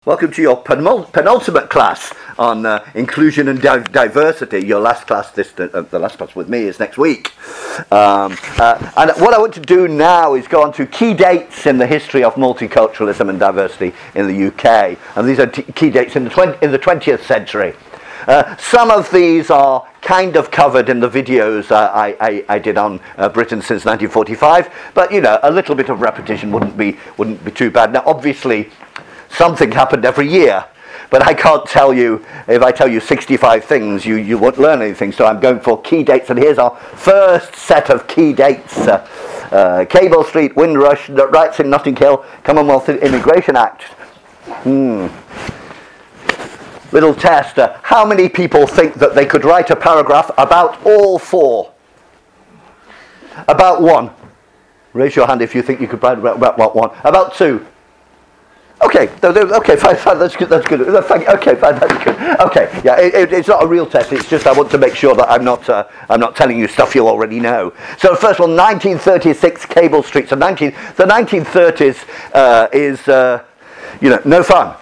Welcome to your penultimate class on inclusion and diversity. Your last class, the last class with me, is next week. And what I want to do now is go on to key dates in the history of multiculturalism and diversity in the UK. And these are key dates in the 20th century. Some of these are kind of covered in the videos I did on Britain since 1945, but a little bit of repetition wouldn't be too bad. Now, obviously, something happened every year, but I can't tell you, if I tell you 65 things, you won't learn anything, so I'm going for key dates, and here's our first set of key dates. Cable Street, Windrush, riots in Notting Hill, Commonwealth Immigration Act. Little test, how many people think that they could write a paragraph about all four? About one. Raise your hand if you think you could write about one. About two. Okay, fine, that's good. Okay, fine, that's good. Okay, yeah, it's not a real test. It's just I want to make sure that I'm not telling you stuff you already know. So first of all, 1936 Cable Street. So the 1930s is no fun.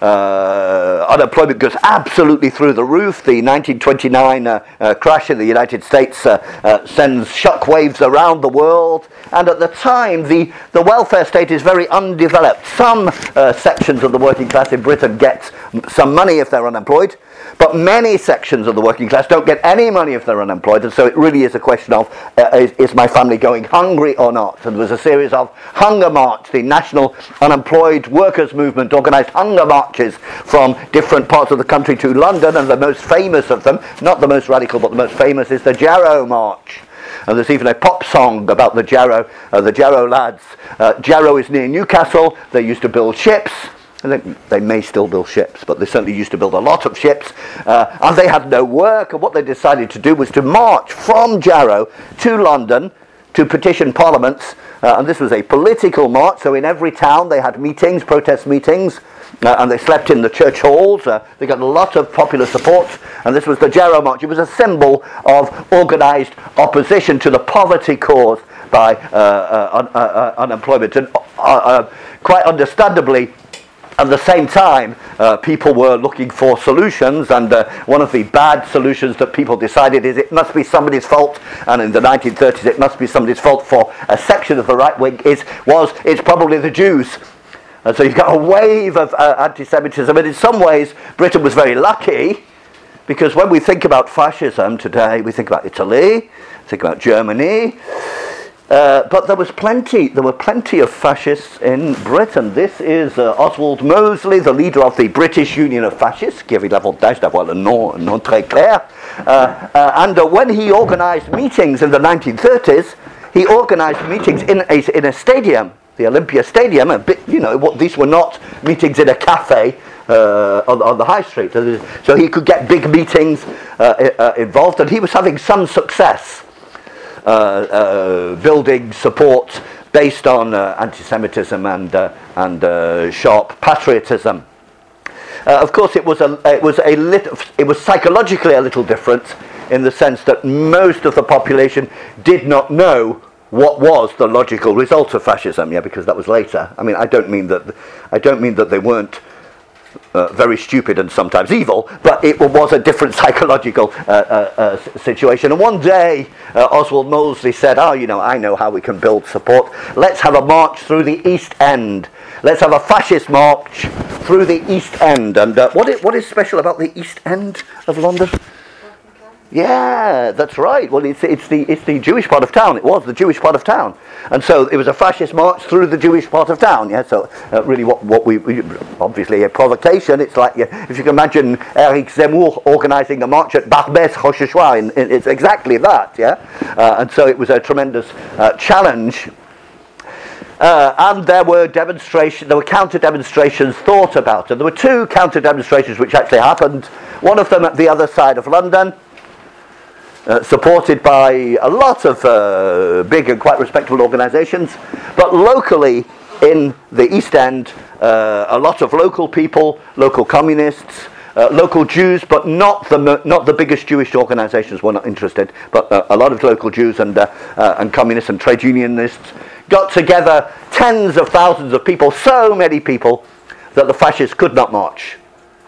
Unemployment goes absolutely through the roof. The 1929 crash in the United States sends shockwaves around the world. And at the time, the welfare state is very undeveloped. Some sections of the working class in Britain get some money if they're unemployed, but many sections of the working class don't get any money if they're unemployed. And so it really is a question of, is my family going hungry or not? And there was a series of Hunger March, the National Unemployed Workers Movement organised hunger marches from different parts of the country to London, and the most famous of them, not the most radical, but the most famous, is the Jarrow March. And there's even a pop song about the Jarrow lads. Jarrow is near Newcastle. They used to build ships. They may still build ships, but they certainly used to build a lot of ships. And they had no work, and what they decided to do was to march from Jarrow to London to petition parliaments. And this was a political march, so in every town they had meetings, protest meetings, and they slept in the church halls. They got a lot of popular support, and this was the Jarrow March. It was a symbol of organised opposition to the poverty caused by unemployment. And quite understandably, at the same time, people were looking for solutions, and one of the bad solutions that people decided is it must be somebody's fault, and in the 1930s it must be somebody's fault for a section of the right wing, it's probably the Jews. And so you got a wave of anti-Semitism, and in some ways Britain was very lucky, because when we think about fascism today, we think about Italy, think about Germany, but there were plenty of fascists in Britain. This is Oswald Mosley, the leader of the British Union of Fascists, qui avait l'avantage d'avoir le nom très clair. And when he organised meetings in the 1930s, he organised meetings in a stadium, the Olympia Stadium. These were not meetings in a cafe on the high street. So he could get big meetings involved, and he was having some success. Building support based on anti-Semitism and sharp patriotism. Of course, it was psychologically a little different, in the sense that most of the population did not know what was the logical result of fascism. Yeah, because that was later. I mean, I don't mean that they weren't very stupid and sometimes evil, but it was a different psychological situation. And one day, Oswald Mosley said, I know how we can build support. Let's have a march through the East End. Let's have a fascist march through the East End. And what is special about the East End of London? Yeah, that's right. Well, it's the Jewish part of town. It was the Jewish part of town, and so it was a fascist march through the Jewish part of town. Yeah, so really, what we obviously a provocation. It's like if you can imagine Eric Zemmour organising a march at Barbès Rochechouart. It's exactly that. Yeah, and so it was a tremendous challenge. And there were counter demonstrations thought about, and there were two counter demonstrations which actually happened. One of them at the other side of London. Supported by a lot of big and quite respectable organisations, but locally in the East End, a lot of local people, local communists, local Jews, but not the biggest Jewish organisations were not interested, but a lot of local Jews and communists and trade unionists got together, tens of thousands of people, so many people that the fascists could not march.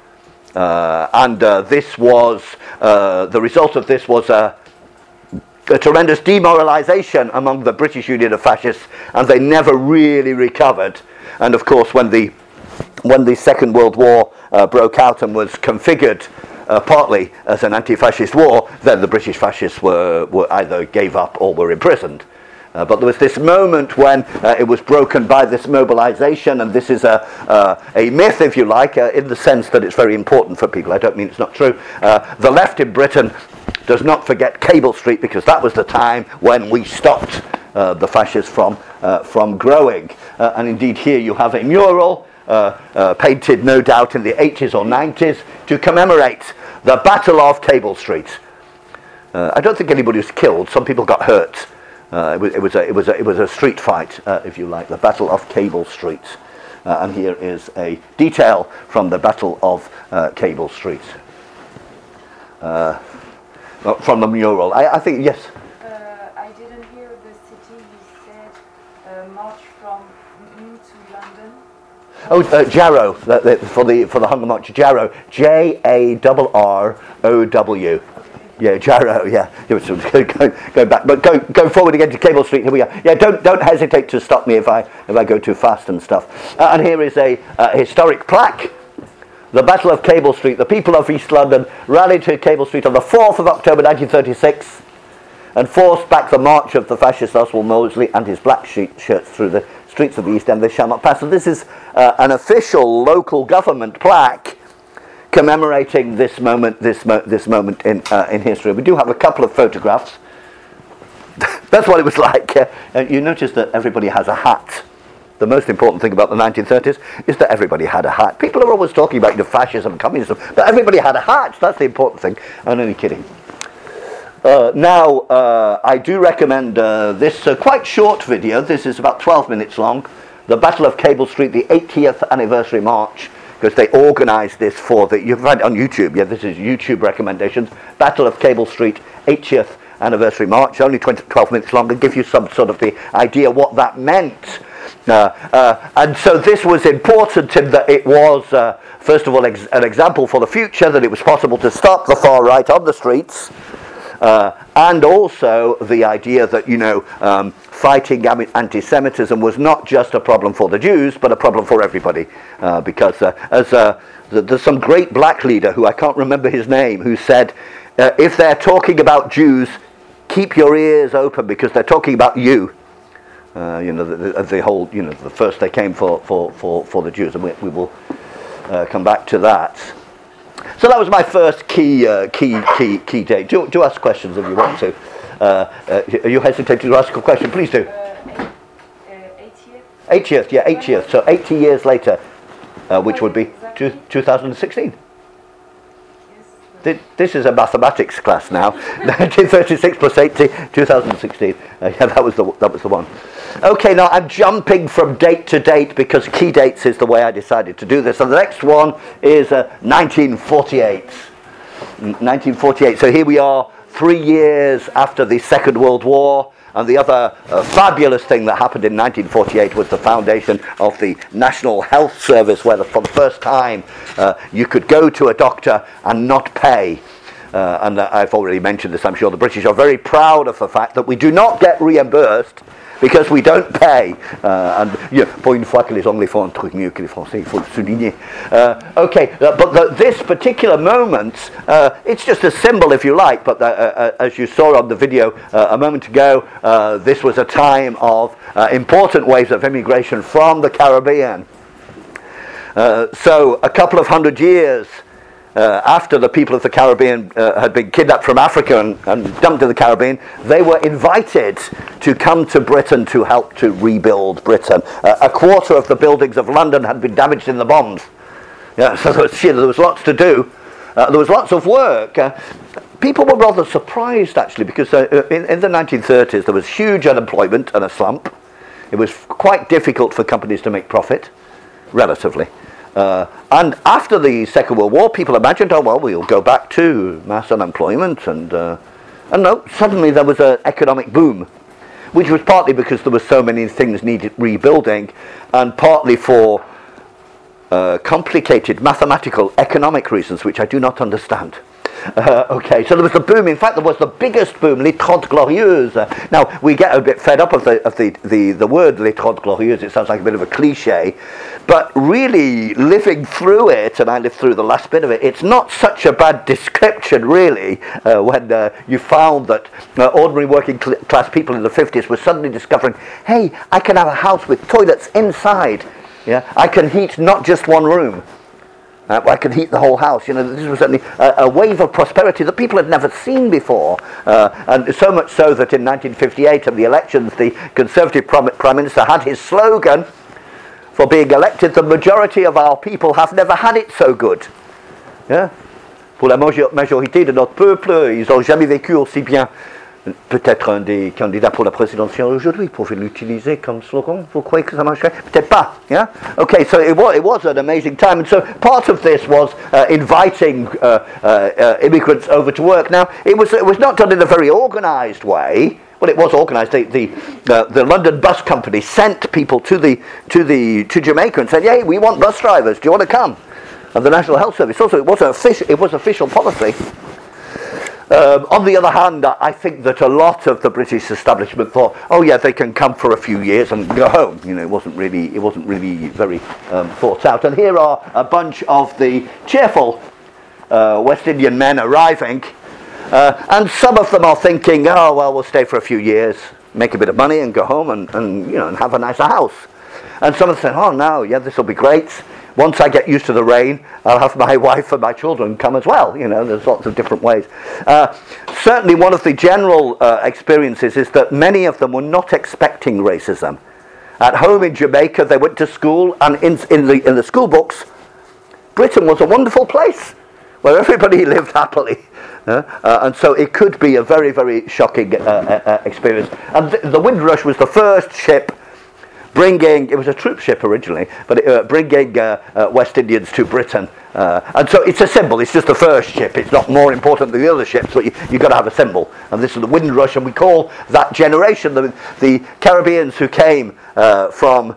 This was, the result of this was a tremendous demoralization among the British Union of Fascists, and they never really recovered. And of course, when the Second World War broke out and was configured partly as an anti-fascist war, then the British fascists were either gave up or were imprisoned. But there was this moment when it was broken by this mobilization, and this is a myth, if you like, in the sense that it's very important for people. I don't mean it's not true. The left in Britain does not forget Cable Street, because that was the time when we stopped the fascists from growing. And indeed here you have a mural painted no doubt in the 80s or 90s to commemorate the Battle of Cable Street. I don't think anybody was killed. Some people got hurt. It was a street fight, if you like, the Battle of Cable Street. And here is a detail from the Battle of Cable Street. From the mural. I think, yes? I didn't hear the city. You said march from Britain to London. Oh, Jarrow, for the Hunger March, Jarrow, Jarrow. Yeah, Jarrow, yeah. Go back, but go forward again to Cable Street. Here we are. Yeah, don't hesitate to stop me if I go too fast and stuff. And here is a historic plaque. The Battle of Cable Street. The people of East London rallied to Cable Street on the 4th of October 1936 and forced back the march of the fascist Oswald Mosley and his black shirts through the streets of the East End. They shall not pass. And this is an official local government plaque commemorating this moment in history. We do have a couple of photographs. That's what it was like. You notice that everybody has a hat. The most important thing about the 1930s is that everybody had a hat. People are always talking about fascism, communism, but everybody had a hat. That's the important thing. I'm only kidding. Now, I do recommend this quite short video. This is about 12 minutes long. The Battle of Cable Street, the 80th anniversary march, because they organised this for you can find it on YouTube. Yeah, this is YouTube recommendations. Battle of Cable Street, 80th anniversary march, only 12 minutes long, and give you some sort of the idea what that meant. And so this was important in that it was, first of all, an example for the future, that it was possible to stop the far right on the streets, and also the idea that, fighting anti-Semitism was not just a problem for the Jews, but a problem for everybody. Because there's some great black leader, who I can't remember his name, who said, if they're talking about Jews, keep your ears open, because they're talking about you. The whole, the first they came for the Jews, and we will come back to that. So that was my first key date. Do ask questions if you want to. Are you hesitating to ask a question? Please do. 80th, yeah, 80th. So 80 years later, which would be 2016. This is a mathematics class now. 1936 plus 80, 2016. Yeah, that was the one. Okay, now I'm jumping from date to date because key dates is the way I decided to do this. And the next one is 1948. 1948. So here we are, 3 years after the Second World War. And the other fabulous thing that happened in 1948 was the foundation of the National Health Service, where for the first time you could go to a doctor and not pay. And I've already mentioned this, I'm sure the British are very proud of the fact that we do not get reimbursed because we don't pay. Pour une fois que les Anglais font un truc mieux que les Français, il faut le souligner. But this particular moment, it's just a symbol, if you like, but as you saw on the video a moment ago, this was a time of important waves of immigration from the Caribbean. So a couple of hundred years after the people of the Caribbean had been kidnapped from Africa and dumped in the Caribbean, they were invited to come to Britain to help to rebuild Britain. A quarter of the buildings of London had been damaged in the bombs. Yeah, so there was lots to do. There was lots of work. People were rather surprised, actually, because in the 1930s there was huge unemployment and a slump. It was quite difficult for companies to make profit, relatively. And after the Second World War, people imagined, we'll go back to mass unemployment, and no, suddenly there was an economic boom, which was partly because there were so many things needed rebuilding, and partly for complicated mathematical, economic reasons which I do not understand. Okay, so there was the boom. In fact, there was the biggest boom, les Trente Glorieuses. Now, we get a bit fed up of the word les Trente Glorieuses. It sounds like a bit of a cliche. But really, living through it, and I lived through the last bit of it, it's not such a bad description, really, when you found that ordinary working class people in the 50s were suddenly discovering, hey, I can have a house with toilets inside. Yeah, I can heat not just one room. I could heat the whole house. You know, this was certainly a wave of prosperity that people had never seen before. And so much so that in 1958 at the elections, the Conservative Prime Minister had his slogan for being elected, the majority of our people have never had it so good. Yeah? Pour la majorité de notre peuple, ils n'ont jamais vécu aussi bien. Peut-être un des candidats pour la présidentielle aujourd'hui pouvait l'utiliser comme slogan. Vous croyez que ça marcherait? Peut-être pas. Yeah. Okay. So it was an amazing time, and so part of this was inviting immigrants over to work. Now it was not done in a very organised way. Well, it was organised. The London bus company sent people to Jamaica and said, "Hey, we want bus drivers. Do you want to come?" And the National Health Service also, it was official policy. On the other hand, I think that a lot of the British establishment thought, oh yeah, they can come for a few years and go home. You know, it wasn't really very thought out. And here are a bunch of the cheerful West Indian men arriving, and some of them are thinking, oh well, we'll stay for a few years, make a bit of money, and go home and have a nicer house. And some of them said, oh no, yeah, this will be great. Once I get used to the rain, I'll have my wife and my children come as well. You know, there's lots of different ways. Certainly one of the general experiences is that many of them were not expecting racism. At home in Jamaica, they went to school, and in the school books, Britain was a wonderful place where everybody lived happily. And so it could be a very, very shocking experience. And the Windrush was the first ship it was a troop ship originally, but bringing West Indians to Britain. And so it's a symbol, it's just the first ship, it's not more important than the other ships, but you've got to have a symbol. And this is the Windrush, and we call that generation, the Caribbeans who came from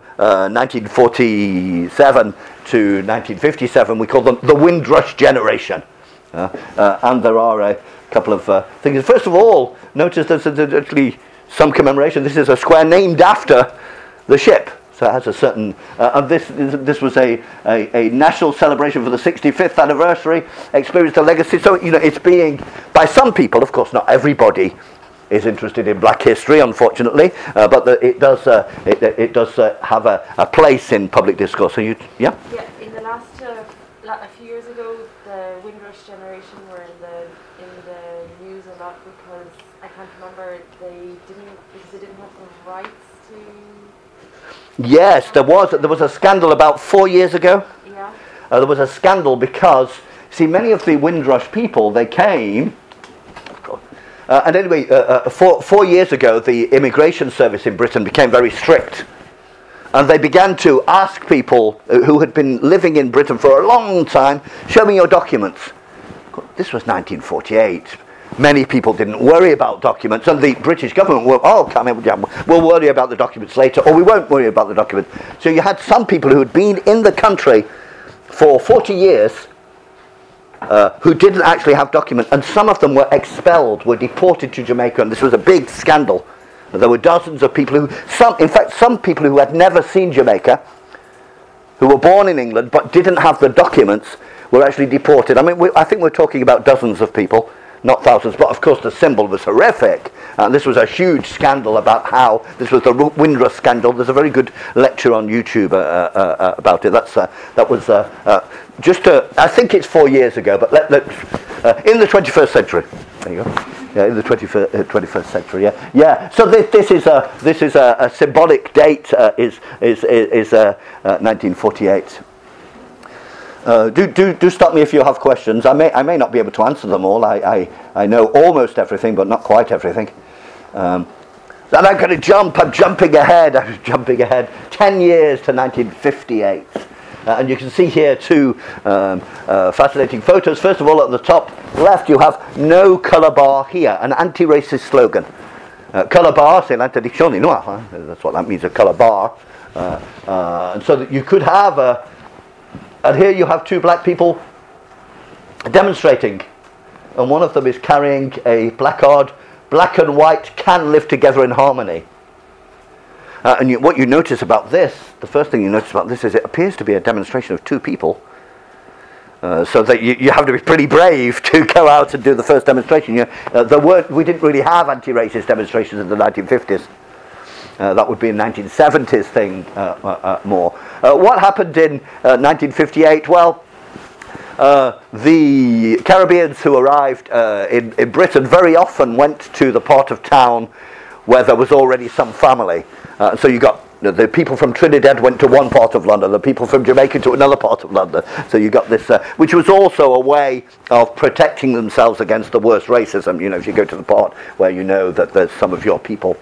1947 to 1957, we call them the Windrush generation. And there are a couple of things. First of all, notice there's actually some commemoration. This is a square named after the ship, so it has a certain, and this was a national celebration for the 65th anniversary, experienced a legacy. So it's being, by some people, of course, not everybody is interested in Black history, unfortunately, but it does have a place in public discourse. So yeah. In the last a few years ago, the Windrush generation were in the news a lot because I can't remember they didn't have the rights to. Yes, there was a scandal about 4 years ago. Yeah. There was a scandal because, see, many of the Windrush people, they came, and anyway, 4 years ago, the immigration service in Britain became very strict. And they began to ask people who had been living in Britain for a long time, show me your documents. This was 1948. Many people didn't worry about documents, and the British government we'll worry about the documents later, or we won't worry about the documents. So you had some people who had been in the country for 40 years who didn't actually have documents, and some of them were expelled, were deported to Jamaica, and this was a big scandal. There were dozens of people some people who had never seen Jamaica, who were born in England but didn't have the documents, were actually deported. I mean, I think we're talking about dozens of people, not thousands, but of course the symbol was horrific. And this was a huge scandal about how, this was the Windrush scandal. There's a very good lecture on YouTube about it. That was I think it's 4 years ago, but in the 21st century. There you go. Yeah, in the 21st century. Yeah. So this is a symbolic date. Is 1948. Do stop me if you have questions. I may not be able to answer them all. I know almost everything, but not quite everything. And I'm going to jump. I'm jumping ahead. 10 years to 1958. And you can see here two fascinating photos. First of all, at the top left, you have no colour bar here, an anti-racist slogan. Colour bar, c'est l'interdiction des noirs. That's what that means, a colour bar. And so that you could have And here you have two black people demonstrating, and one of them is carrying a placard, "Black and white can live together in harmony." And what you notice about this, the first thing you notice about this is it appears to be a demonstration of two people. So that you have to be pretty brave to go out and do the first demonstration. We didn't really have anti-racist demonstrations in the 1950s. That would be a 1970s thing more. What happened in 1958? Well, the Caribbeans who arrived in Britain very often went to the part of town where there was already some family. So you got the people from Trinidad went to one part of London, the people from Jamaica to another part of London. So you got this, which was also a way of protecting themselves against the worst racism. If you go to the part where you know that there's some of your people.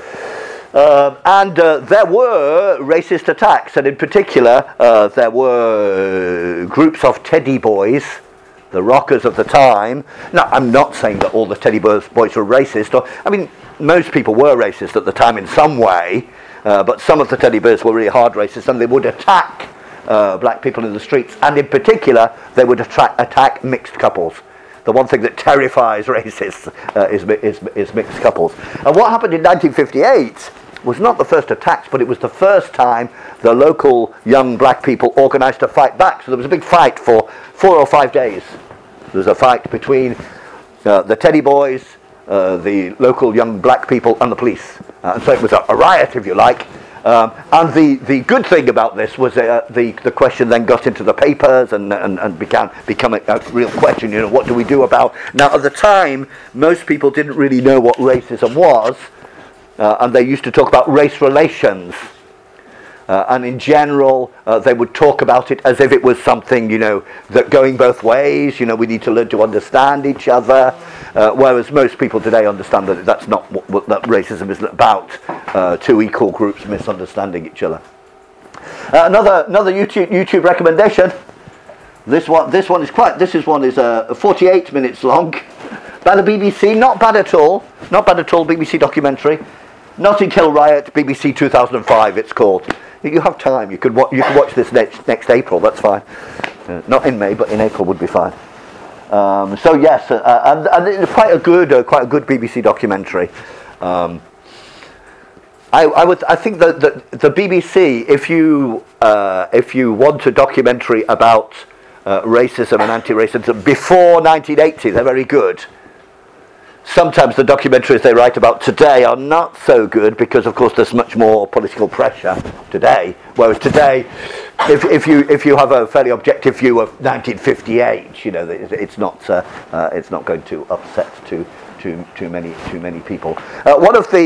And there were racist attacks, and in particular, there were groups of teddy boys, the rockers of the time. Now, I'm not saying that all the teddy boys were racist. Most people were racist at the time in some way. But some of the teddy bears were really hard racists, and they would attack black people in the streets, and in particular they would attack mixed couples. The one thing that terrifies racists is mixed couples. And what happened in 1958 was not the first attacks, but it was the first time the local young black people organised to fight back. So there was a big fight for 4 or 5 days. There was a fight between the teddy boys, the local young black people, and the police. And so it was a riot, if you like. And the good thing about this was the question then got into the papers and become a real question. What do we do about? Now, at the time, most people didn't really know what racism was, and they used to talk about race relations. And in general, they would talk about it as if it was something, that going both ways. We need to learn to understand each other. Whereas most people today understand that that's not what that racism is about. Two equal groups misunderstanding each other. Another YouTube recommendation. This one is 48 minutes long. By the BBC, not bad at all. BBC documentary. Notting Hill Riot, BBC 2005. It's called. You have time. You could watch this next April. That's fine. Not in May, but in April would be fine. So yes, and it's quite a good BBC documentary. I think that the BBC, if you want a documentary about racism and anti-racism before 1980, they're very good. Sometimes the documentaries they write about today are not so good because, of course, there's much more political pressure today. Whereas today, if you have a fairly objective view of 1958, it's not going to upset too many people. One of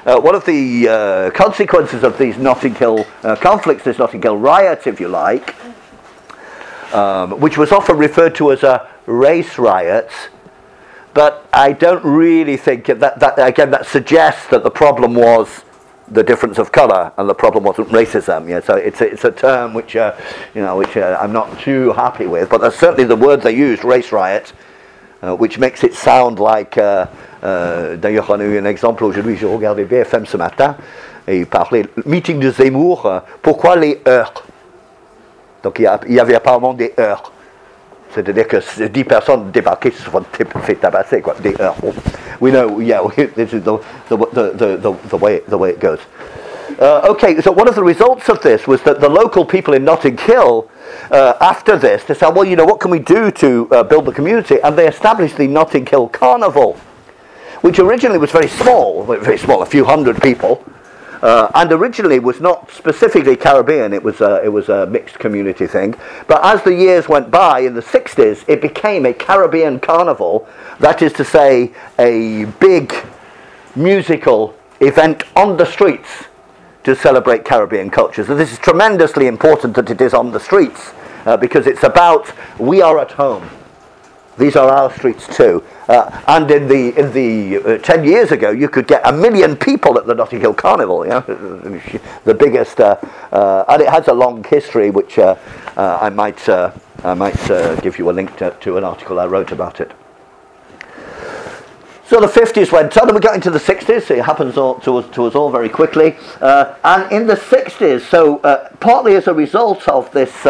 the consequences of these Notting Hill conflicts, this Notting Hill riot, if you like, which was often referred to as a race riot. But I don't really think that suggests that the problem was the difference of colour and the problem wasn't racism. So it's a term which I'm not too happy with. But that's certainly the word they used, race riot, which makes it sound like. D'ailleurs, on a eu un exemple aujourd'hui. J'ai regardé BFM ce matin et il parlait meeting de Zemmour. Pourquoi les heurts? Donc il y avait apparemment des heurts. C'est-à-dire que 10 personnes débarquées se sont fait tabasser, quoi. We know, this is the way it goes. Okay, so one of the results of this was that the local people in Notting Hill, after this, they said, well, what can we do to build the community? And they established the Notting Hill Carnival, which originally was very small, a few hundred people. And originally was not specifically Caribbean, it was a mixed community thing. But as the years went by, in the 60s, it became a Caribbean carnival, that is to say, a big musical event on the streets to celebrate Caribbean culture. So this is tremendously important that it is on the streets, because it's about, we are at home. These are our streets too. And in the 10 years ago, you could get 1 million people at the Notting Hill Carnival. The biggest, and it has a long history, which I might give you a link to an article I wrote about it. So the 50s went on, and we got into the 60s. It happens to us all very quickly. And in the 60s, so partly as a result of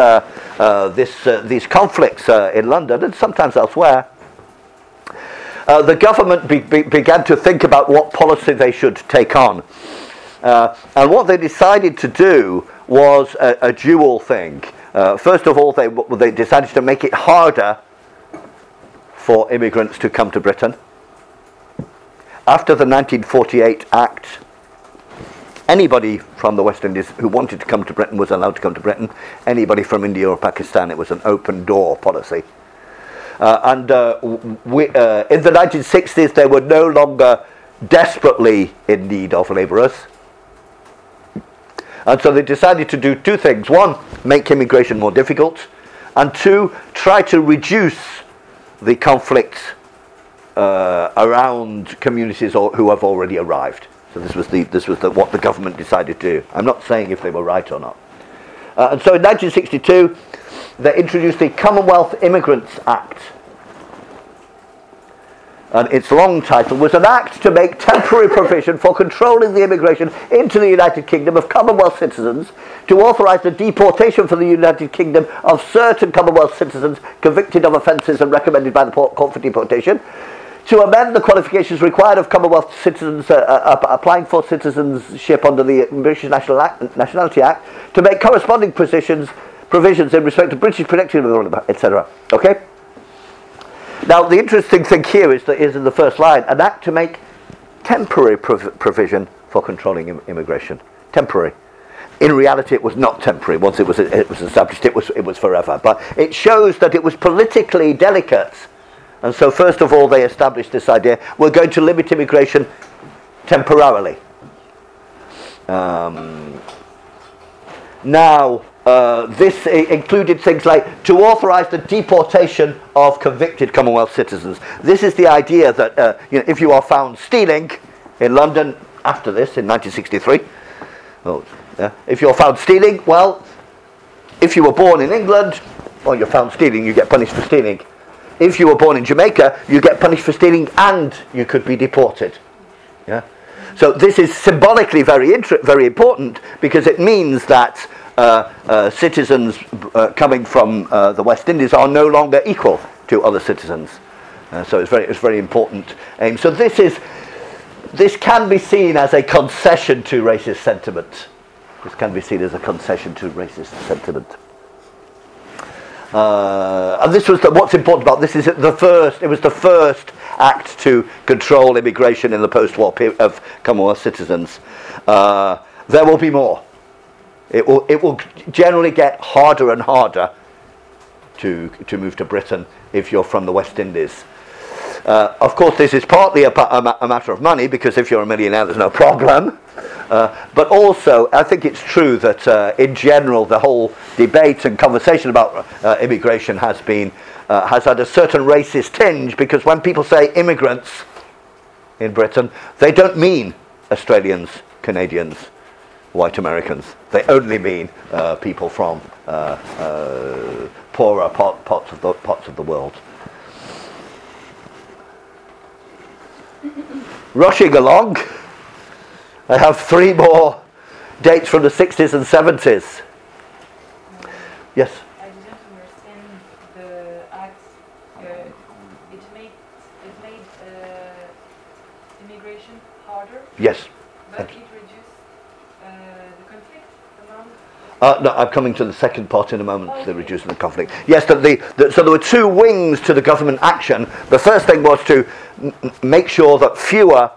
these conflicts in London and sometimes elsewhere, the government began to think about what policy they should take on. And what they decided to do was a dual thing. First of all, they decided to make it harder for immigrants to come to Britain. After the 1948 Act, anybody from the West Indies who wanted to come to Britain was allowed to come to Britain. Anybody from India or Pakistan, it was an open door policy. In the 1960s, they were no longer desperately in need of labourers. And so they decided to do two things. One, make immigration more difficult. And two, try to reduce the conflict around communities who have already arrived. So this was what the government decided to do. I'm not saying if they were right or not. And so in 1962, they introduced the Commonwealth Immigrants Act. And its long title was an act to make temporary provision for controlling the immigration into the United Kingdom of Commonwealth citizens, to authorise the deportation from the United Kingdom of certain Commonwealth citizens convicted of offences and recommended by the Court for Deportation, to amend the qualifications required of Commonwealth citizens applying for citizenship under the British Nationality Act, to make corresponding provisions in respect to British protection, etc. Okay? Now, the interesting thing here is in the first line, an act to make temporary provision for controlling immigration. Temporary. In reality, it was not temporary. Once it was established, it was forever. But it shows that it was politically delicate. And so, first of all, they established this idea: we're going to limit immigration temporarily. This included things like to authorise the deportation of convicted Commonwealth citizens. This is the idea that if you are found stealing in London after this, in 1963, if you're found stealing, well, if you were born in England, or you're found stealing, you get punished for stealing. If you were born in Jamaica, you get punished for stealing and you could be deported. Yeah. So this is symbolically very important, because it means that citizens coming from the West Indies are no longer equal to other citizens. So it's very important aim. So this can be seen as a concession to racist sentiment. This can be seen as a concession to racist sentiment. And this was what's important about this is it was the first act to control immigration in the post-war period of Commonwealth citizens. There will be more. It will generally get harder and harder to move to Britain if you're from the West Indies. Of course, this is partly a matter of money, because if you're a millionaire, there's no problem. But also, I think it's true that in general, the whole debate and conversation about immigration has had a certain racist tinge, because when people say immigrants in Britain, they don't mean Australians, Canadians, white Americans. They only mean people from poorer parts of the world. Rushing along, I have three more dates from the 60s and 70s. Yes? I didn't understand the act. It made immigration harder. Yes. But it reduced the conflict among. No, I'm coming to the second part in a moment. Okay. The reducing the conflict. Yes, so there were two wings to the government action. The first thing was to make sure that fewer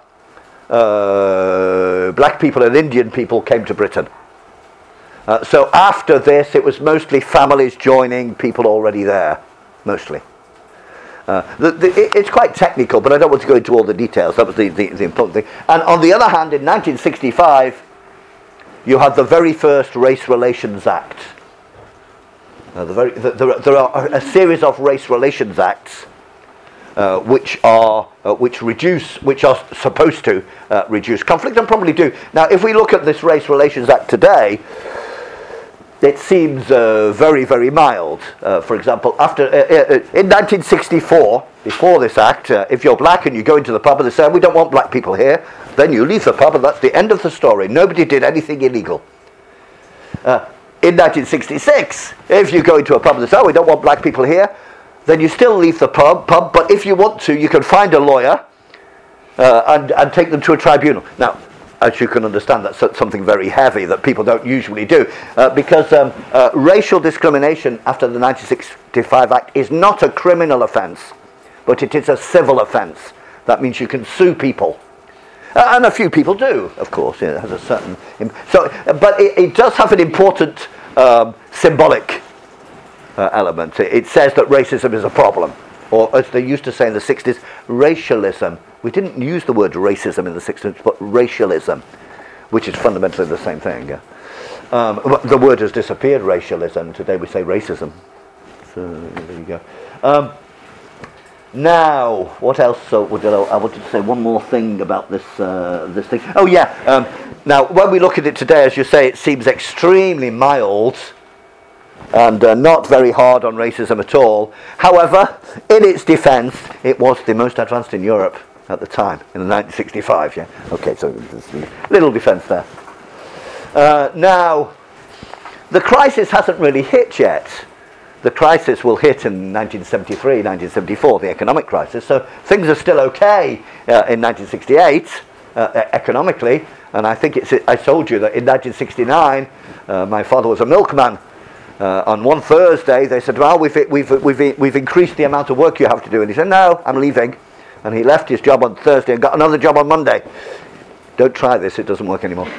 black people and Indian people came to Britain. So after this, it was mostly families joining people already there, mostly. It's quite technical, but I don't want to go into all the details. That was the important thing. And on the other hand, in 1965, you had the very first Race Relations Act. There are a series of Race Relations Acts which are supposed to reduce conflict, and probably do. Now, if we look at this Race Relations Act today, it seems very, very mild. For example, in 1964, before this act, if you're black and you go into the pub and they say, we don't want black people here, then you leave the pub and that's the end of the story. Nobody did anything illegal. In 1966, if you go into a pub and they say, we don't want black people here, then you still leave the pub, but if you want to, you can find a lawyer and take them to a tribunal. Now, as you can understand, that's something very heavy that people don't usually do, because racial discrimination after the 1965 Act is not a criminal offence, but it is a civil offence. That means you can sue people. And a few people do, of course. It has a certain... but it does have an important symbolic element. It says that racism is a problem. Or, as they used to say in the 60s, racialism. We didn't use the word racism in the 60s, but racialism, which is fundamentally the same thing. The word has disappeared, racialism. Today we say racism. So, there you go. Now, what else? I wanted to say one more thing about this thing. Oh, yeah. Now, when we look at it today, as you say, it seems extremely mild and not very hard on racism at all. However, in its defence, it was the most advanced in Europe at the time, in 1965, yeah? Okay, so there's a little defence there. Now, the crisis hasn't really hit yet. The crisis will hit in 1973, 1974, the economic crisis, so things are still okay in 1968, economically, and I think I told you that in 1969, my father was a milkman. On one Thursday, they said, well, we've increased the amount of work you have to do. And he said, no, I'm leaving. And he left his job on Thursday and got another job on Monday. Don't try this, it doesn't work anymore.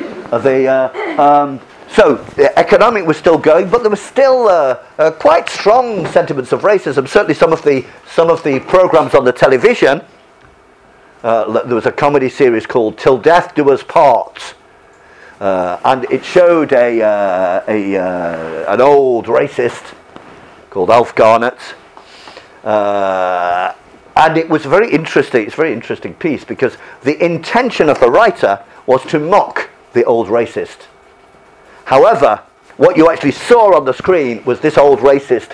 So the economic was still going, but there was still quite strong sentiments of racism. Certainly some of the programs on the television, there was a comedy series called Till Death Do Us Part. And it showed an old racist called Alf Garnett, and it was very interesting. It's a very interesting piece because the intention of the writer was to mock the old racist. However, what you actually saw on the screen was this old racist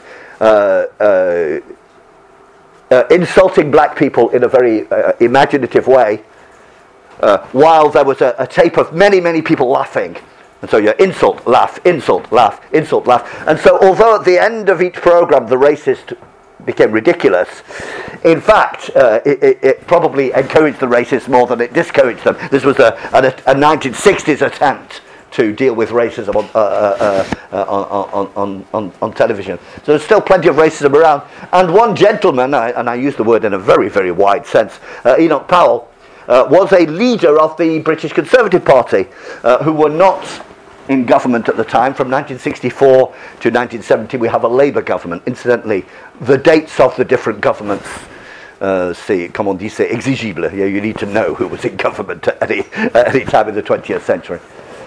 insulting black people in a very imaginative way. While there was a tape of many, many people laughing. And so insult, laugh, insult, laugh, insult, laugh. And so although at the end of each program the racist became ridiculous, in fact it probably encouraged the racists more than it discouraged them. This was a 1960s attempt to deal with racism on television. So there's still plenty of racism around. And one gentleman, and I use the word in a very, very wide sense, Enoch Powell, was a leader of the British Conservative Party, who were not in government at the time. From 1964 to 1970, we have a Labour government. Incidentally, the dates of the different governments, comme on dit, c'est exigible. You need to know who was in government at any time in the 20th century.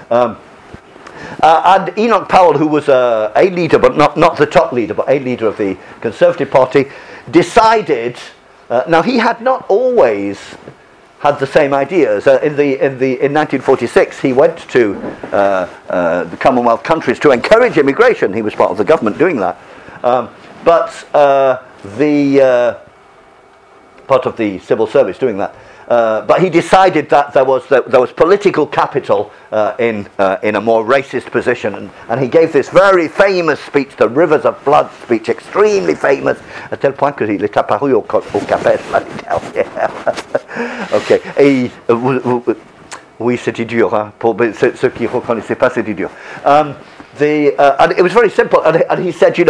And Enoch Powell, who was a leader, but not the top leader, but a leader of the Conservative Party, decided. Now he had not always had the same ideas. In 1946, he went to the Commonwealth countries to encourage immigration. He was part of the government doing that, but the part of the civil service doing that. But he decided that there was political capital in a more racist position, and he gave this very famous speech, the Rivers of Blood speech, extremely famous, à tel point que il est apparu au café la dernière. Ok. Et oui, c'était dur. Hein, pour ceux qui reconnaissaient pas, c'était dur. And it was very simple. And he said,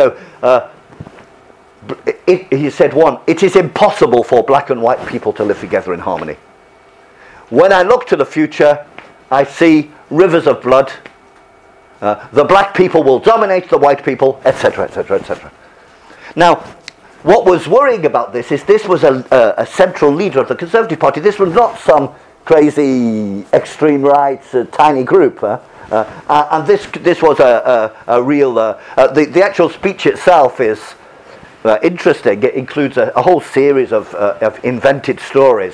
he said, it is impossible for black and white people to live together in harmony. When I look to the future, I see rivers of blood. The black people will dominate the white people, etc., etc., etc. Now, what was worrying about this is this was a central leader of the Conservative Party. This was not some crazy extreme right tiny group. And this was a real... the actual speech itself is... interesting. It includes a whole series of invented stories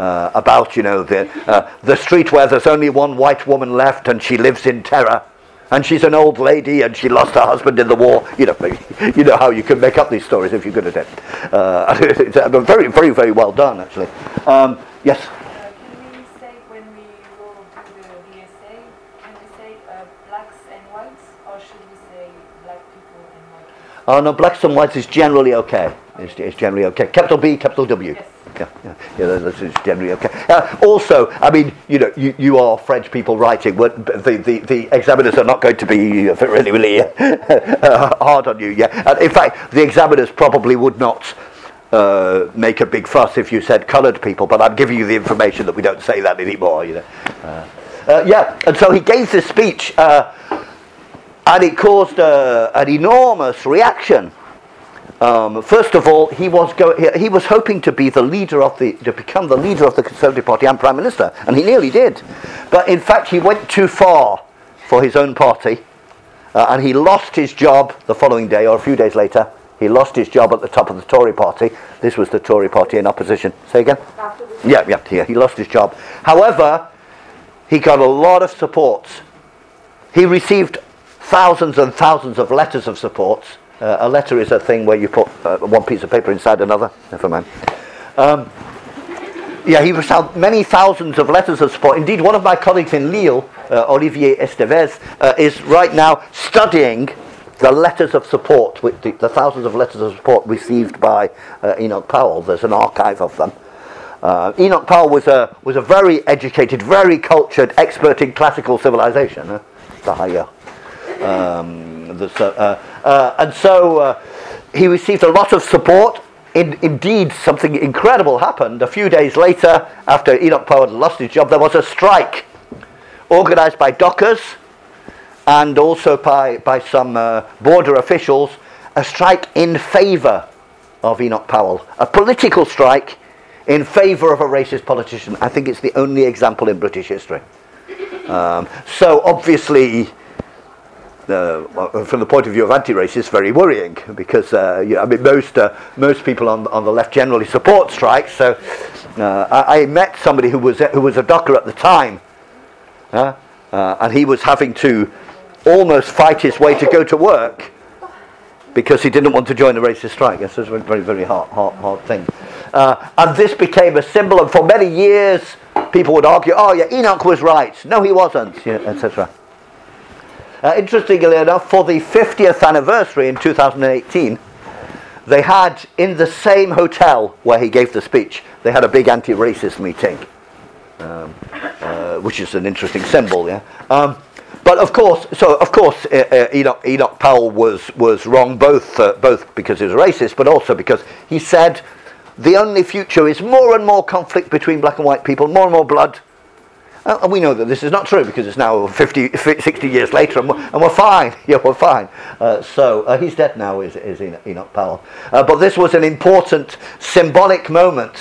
about, the street where there's only one white woman left and she lives in terror. and she's an old lady, and she lost her husband in the war. You know how you can make up these stories if you're good at it. It's very, very, very well done, actually. Yes. Can we say when we will do the essay, can we say blacks and whites, or should we say black people and white people? Oh no, blacks and whites is generally okay. It's generally okay. Capital B, capital W. Yes. Yeah, that's generally okay. Also, I mean, you are French people writing. The examiners are not going to be really hard on you. Yeah, in fact, the examiners probably would not make a big fuss if you said coloured people. But I'm giving you the information that we don't say that anymore. Yeah, and so he gave this speech, and it caused an enormous reaction. First of all, he was hoping to be to become the leader of the Conservative Party and Prime Minister, and he nearly did. But in fact, he went too far for his own party, and he lost his job the following day, or a few days later. He lost his job at the top of the Tory party. This was the Tory party in opposition. Say again? Yeah. He lost his job. However, he got a lot of support. He received thousands and thousands of letters of support. A letter is a thing where you put one piece of paper inside another. Never mind. He received many thousands of letters of support. Indeed, one of my colleagues in Lille, Olivier Estevez, is right now studying the letters of support, the thousands of letters of support received by Enoch Powell. There's an archive of them. Enoch Powell was a very educated, very cultured expert in classical civilization. And so he received a lot of support. Indeed, something incredible happened. A few days later, after Enoch Powell had lost his job, there was a strike organised by dockers and also by some border officials, a strike in favour of Enoch Powell, a political strike in favour of a racist politician. I think it's the only example in British history. So obviously, from the point of view of anti-racists, very worrying, because most people on the left generally support strikes. So I met somebody who was a docker at the time, and he was having to almost fight his way to go to work because he didn't want to join the racist strike. Yes, it was a very, very hard thing. And this became a symbol, and for many years people would argue, oh yeah, Enoch was right. No, he wasn't, etc. Interestingly enough, for the 50th anniversary in 2018, they had, in the same hotel where he gave the speech, they had a big anti-racist meeting, which is an interesting symbol, yeah. But of course, Enoch Powell was wrong, both because he was racist, but also because he said the only future is more and more conflict between black and white people, more and more blood. And we know that this is not true because it's now 60 years later, and we're fine. Yeah, we're fine. So he's dead now, is Enoch Powell. But this was an important symbolic moment.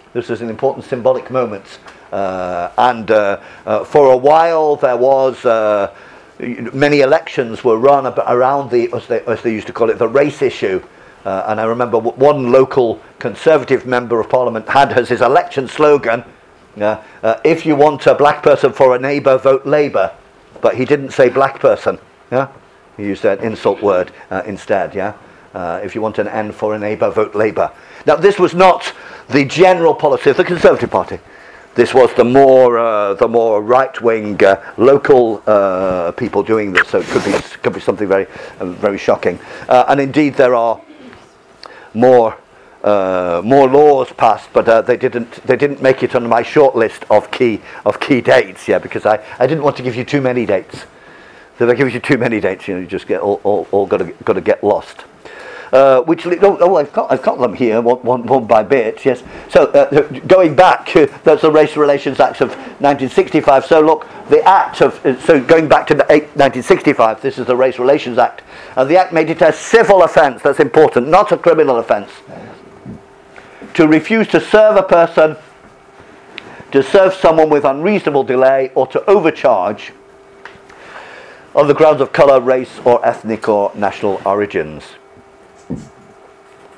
And for a while there was many elections were run around as they used to call it, the race issue. And I remember one local Conservative member of Parliament had as his election slogan, if you want a black person for a neighbour, vote Labour. But he didn't say black person. Yeah, he used an insult word instead. Yeah, if you want an N for a neighbour, vote Labour. Now this was not the general policy of the Conservative Party. This was the more right-wing local people doing this. So it could be something very very shocking. And indeed there are more laws passed, but they didn't make it on my short list of key dates. Yeah, because I didn't want to give you too many dates. So if I give you too many dates, you just get all got to get lost. I've got them here one by bit. Yes. So going back, that's the Race Relations Act of 1965. So look, the act of going back to 1965. This is the Race Relations Act, and the act made it a civil offence. That's important, not a criminal offence. To refuse to serve a person, to serve someone with unreasonable delay, or to overcharge on the grounds of colour, race, or ethnic or national origins.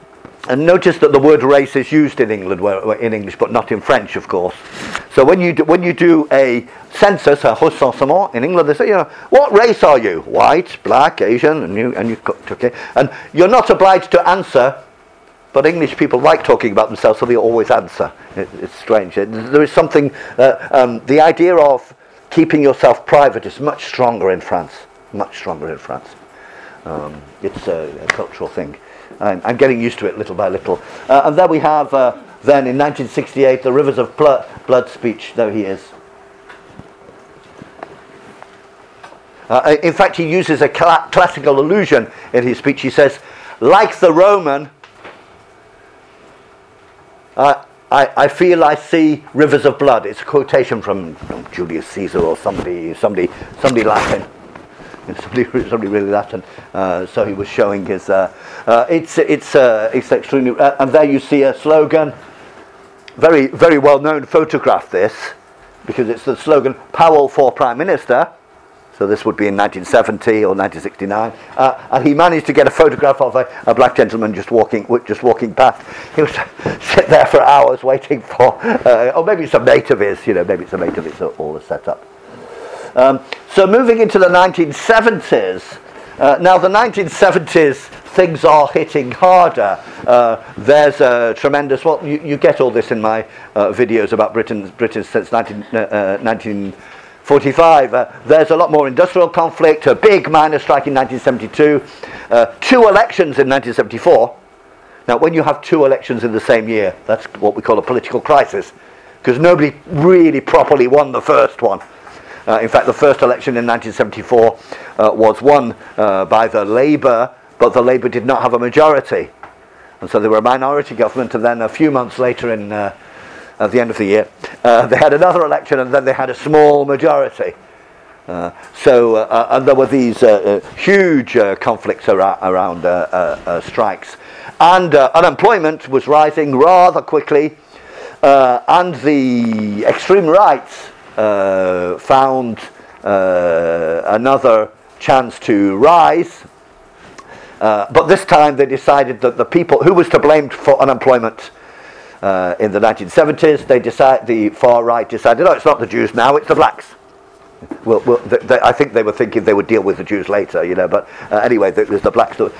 And notice that the word race is used in England, in English, but not in French, of course. So when you do a census, a recensement in England, they say, what race are you? White, black, Asian, and you're not obliged to answer. But English people like talking about themselves, so they always answer. It's strange. There is something. The idea of keeping yourself private is much stronger in France. Much stronger in France. It's a cultural thing. I'm getting used to it little by little. And there we have, then in 1968, the Rivers of Blood speech. There he is. In fact, he uses a classical allusion in his speech. He says, like the Roman, I feel I see rivers of blood. It's a quotation from Julius Caesar or somebody Latin. Somebody really Latin. So he was showing his. It's extremely. And there you see a slogan. Very very well known photograph. This, because it's the slogan "Powell for Prime Minister." So this would be in 1970 or 1969, and he managed to get a photograph of a black gentleman just walking past. He would sit there for hours waiting for, or maybe it's a mate of his. Maybe it's a mate of his. All the setup. So moving into the 1970s, now the 1970s, things are hitting harder. There's a tremendous, you get all this in my videos about Britain since 1945. There's a lot more industrial conflict, a big miners' strike in 1972, 2 elections in 1974. Now when you have 2 elections in the same year, that's what we call a political crisis, because nobody really properly won the first one. In fact, the first election in 1974 was won by the Labour, but the Labour did not have a majority. And so they were a minority government, and then a few months later, at the end of the year, they had another election, and then they had a small majority. And there were these huge conflicts around strikes. And unemployment was rising rather quickly, and the extreme right found another chance to rise, but this time they decided that the people who was to blame for unemployment in the 1970s, the far right decided, no, it's not the Jews now, it's the blacks. I think they were thinking they would deal with the Jews later, but anyway, there's the blacks. The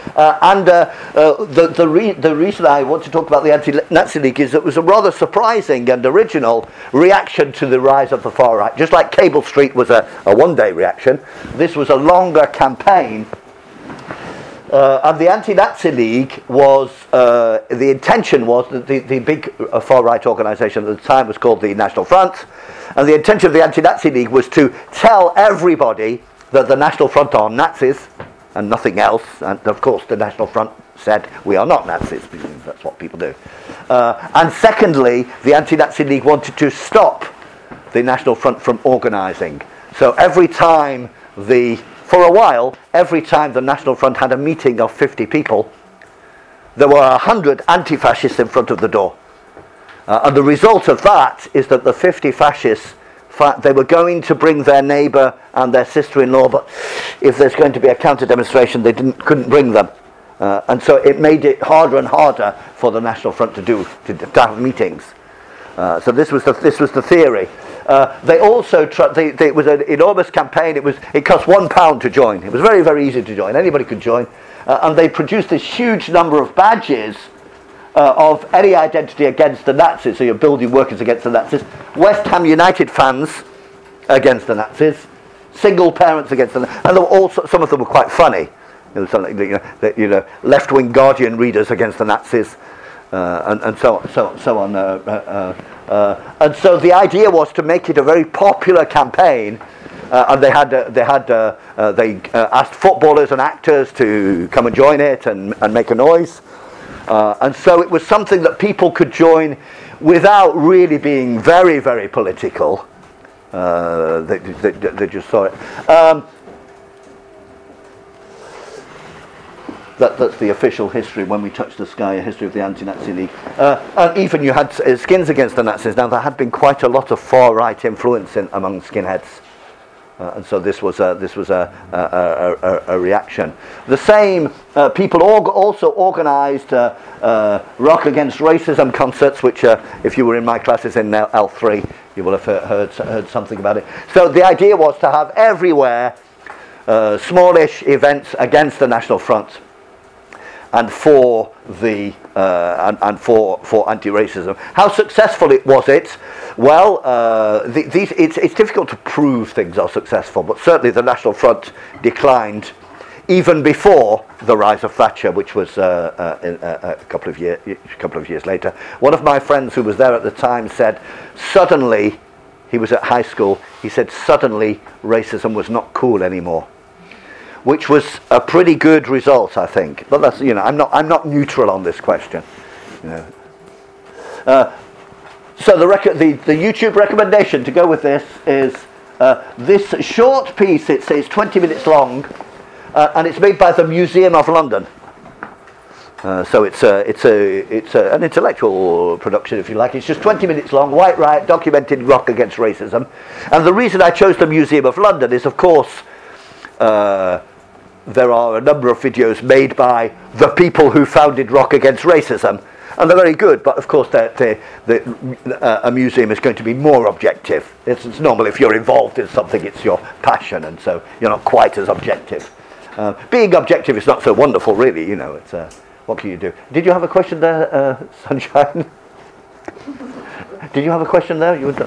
reason I want to talk about the Anti-Nazi League is it was a rather surprising and original reaction to the rise of the far right. Just like Cable Street was a one-day reaction, this was a longer campaign. And the Anti-Nazi League was, the intention was that the big far-right organisation at the time was called the National Front, and the intention of the Anti-Nazi League was to tell everybody that the National Front are Nazis and nothing else, and of course the National Front said, we are not Nazis, because that's what people do. And secondly, the Anti-Nazi League wanted to stop the National Front from organising. So every time for a while, every time the National Front had a meeting of 50 people, there were 100 anti-fascists in front of the door. And the result of that is that the 50 fascists, they were going to bring their neighbour and their sister-in-law, but if there's going to be a counter-demonstration, they couldn't bring them. And so it made it harder and harder for the National Front to have meetings. So this was the theory. They also it was an enormous campaign. It cost £1 to join. It was very, very easy to join. Anybody could join. And they produced this huge number of badges of any identity against the Nazis. So you're building workers against the Nazis. West Ham United fans against the Nazis. Single parents against the Nazis. And there were also, some of them were quite funny. Left-wing Guardian readers against the Nazis. And so on. And so the idea was to make it a very popular campaign, and they asked footballers and actors to come and join it and make a noise, and so it was something that people could join without really being very, very political. They just saw it. That's the official history, when we touch the sky, a history of the Anti-Nazi League. And even you had skins against the Nazis. Now, there had been quite a lot of far-right influence among skinheads. And so this was a reaction. The same people also organised Rock Against Racism concerts, which if you were in my classes in L3, you will have heard something about it. So the idea was to have everywhere smallish events against the National Front and for the for anti-racism. How successful was it? Well, it's difficult to prove things are successful, but certainly the National Front declined even before the rise of Thatcher, which was a couple of years later. One of my friends who was there at the time said, suddenly, he was at high school, he said suddenly racism was not cool anymore, which was a pretty good result, I think. But that's, I'm not neutral on this question. So the YouTube recommendation to go with this is this short piece. It says 20 minutes long, and it's made by the Museum of London. So it's an intellectual production, if you like. It's just 20 minutes long. White Riot documented Rock Against Racism, and the reason I chose the Museum of London is, of course, there are a number of videos made by the people who founded Rock Against Racism, and they're very good, but of course a museum is going to be more objective. It's normal if you're involved in something, it's your passion, and so you're not quite as objective. Being objective is not so wonderful, really, It's what can you do? Did you have a question there, Sunshine? Did you have a question there? You're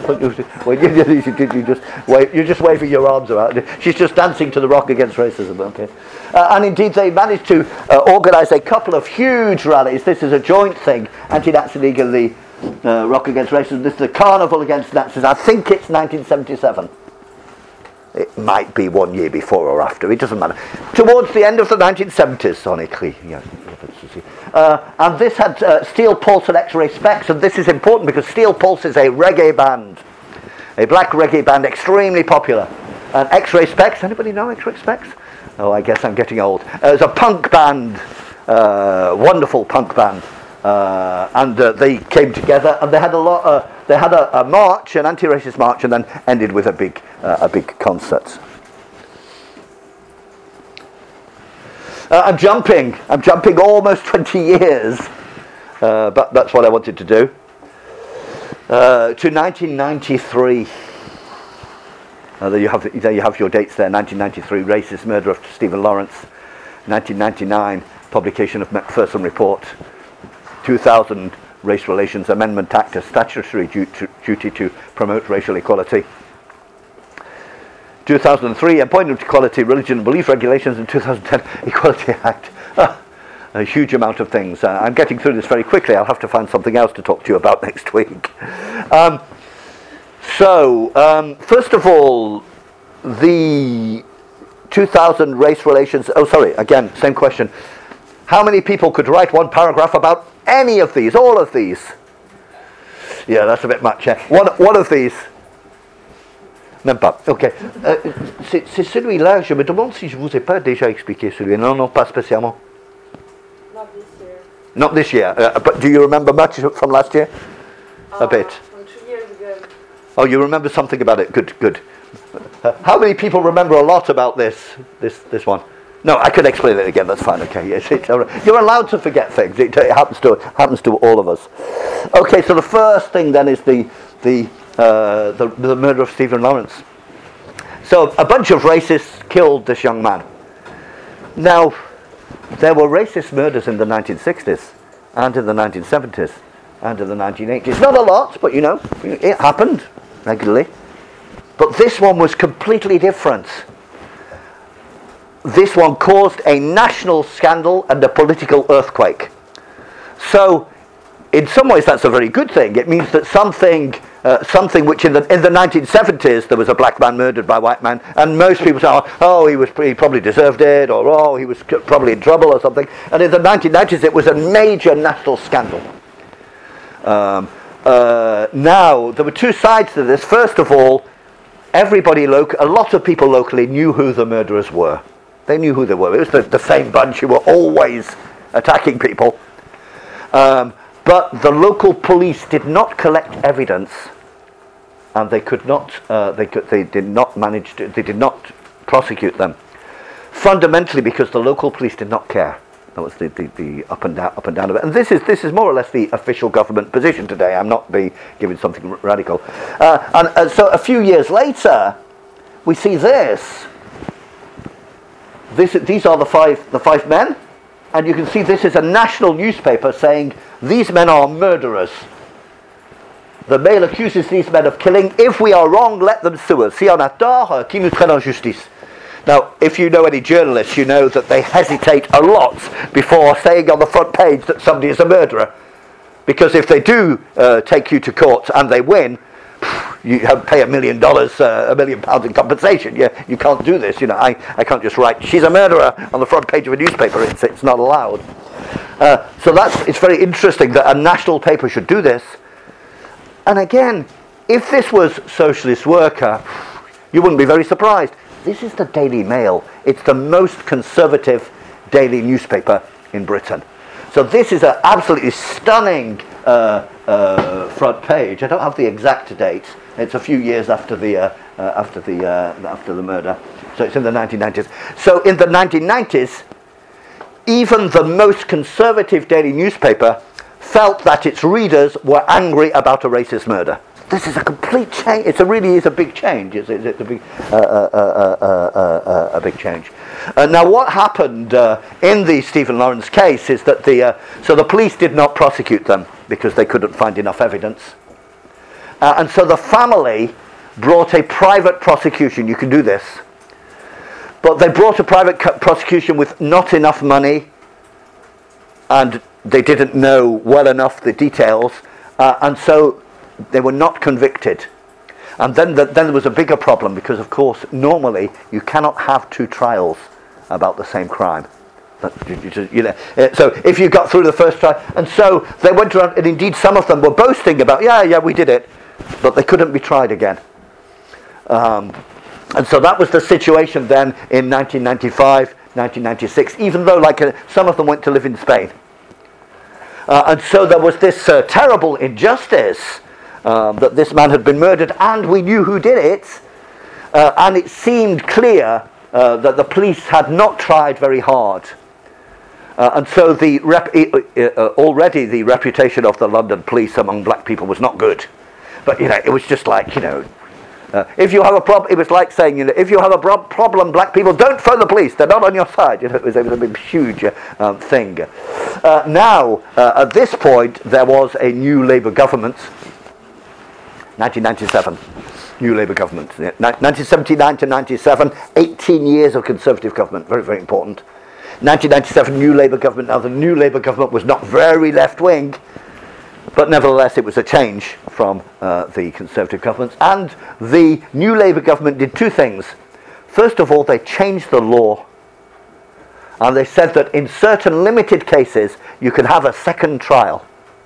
just waving your arms around. She's just dancing to the Rock Against Racism. Okay, and indeed they managed to organise a couple of huge rallies. This is a joint thing: Anti-Nazi League and the Rock Against Racism. This is the Carnival Against Nazis. I think it's 1977. It might be 1 year before or after. It doesn't matter. Towards the end of the 1970s, sonically. Yeah. And this had Steel Pulse and X-Ray Specs, and this is important because Steel Pulse is a reggae band, a black reggae band, extremely popular. And X-Ray Specs, anybody know X-Ray Specs? Oh, I guess I'm getting old. It's a punk band, wonderful punk band, and they came together and they had they had a march, an anti-racist march, and then ended with a big concert. I'm jumping almost 20 years, but that's what I wanted to do. To 1993. There you have your dates there. 1993, racist murder of Stephen Lawrence. 1999, publication of Macpherson Report. 2000, Race Relations Amendment Act, a statutory duty to promote racial equality. 2003, Employment Equality, Religion and Belief Regulations, and 2010, Equality Act. A huge amount of things. I'm getting through this very quickly. I'll have to find something else to talk to you about next week. First of all, the 2000 Race Relations... Oh, sorry, again, same question. How many people could write one paragraph about any of these, all of these? Yeah, that's a bit much. One of these... Même pas. Ok. C'est celui-là. Je me demande si je vous ai pas déjà expliqué celui-là. Non, pas spécialement. Not this year. Not this year. But do you remember much from last year? A bit. From 2 years ago. Oh, you remember something about it. Good. How many people remember a lot about this one? No, I could explain it again. That's fine. Okay. Yes, you're allowed to forget things. It happens to all of us. Okay. So the first thing then is the murder of Stephen Lawrence. So a bunch of racists killed this young man. Now, there were racist murders in the 1960s and in the 1970s and in the 1980s. Not a lot, but it happened regularly. But this one was completely different. This one caused a national scandal and a political earthquake. So, in some ways, that's a very good thing. It means that something which in the 1970s there was a black man murdered by a white man, and most people say, oh, he probably deserved it, or oh, he was probably in trouble or something. And in the 1990s, it was a major national scandal. Now, there were two sides to this. First of all, a lot of people locally knew who the murderers were. They knew who they were. It was the same bunch who were always attacking people. But the local police did not collect evidence and they could not. They did not manage to. They did not prosecute them. Fundamentally, because the local police did not care. That was the up and down of it. And this is more or less the official government position today. I'm not giving something radical. And so a few years later, we see this. These are the five men, and you can see this is a national newspaper saying these men are murderers. The Mail accuses these men of killing. If we are wrong, let them sue us. Si on a tort, qui nous traîne en justice. Now, if you know any journalists, you know that they hesitate a lot before saying on the front page that somebody is a murderer. Because if they do take you to court and they win, you have to pay $1 million, £1 million in compensation. You can't do this. I can't just write, she's a murderer on the front page of a newspaper. It's not allowed. So it's very interesting that a national paper should do this. And again, if this was Socialist Worker, you wouldn't be very surprised. This is the Daily Mail. It's the most conservative daily newspaper in Britain. So this is an absolutely stunning front page. I don't have the exact date. It's a few years after the murder. So it's in the 1990s. So in the 1990s, even the most conservative daily newspaper felt that its readers were angry about a racist murder. This is a complete change. It really is a big change. It's a big change. Now, what happened in the Stephen Lawrence case is that the police did not prosecute them because they couldn't find enough evidence, and so the family brought a private prosecution. You can do this, but they brought a private prosecution with not enough money, and they didn't know well enough the details, and so they were not convicted. And then there was a bigger problem because, of course, normally you cannot have two trials about the same crime. So if you got through the first trial, and so they went around, and indeed some of them were boasting about, yeah, we did it, but they couldn't be tried again. And so that was the situation then in 1995, 1996, even though some of them went to live in Spain. And so there was this terrible injustice that this man had been murdered, and we knew who did it, and it seemed clear that the police had not tried very hard. And so already the reputation of the London police among black people was not good. But, it was just like, if you have a problem, it was like saying, if you have a problem, black people, don't phone the police, they're not on your side. It was a big, huge thing. Now, at this point, there was a new Labour government, 1997, new Labour government. 1979 to 97, 18 years of Conservative government, very, very important. 1997, new Labour government. Now, the new Labour government was not very left-wing, but nevertheless, it was a change from the Conservative government. And the new Labour government did two things. First of all, they changed the law. And they said that in certain limited cases, you can have a second trial.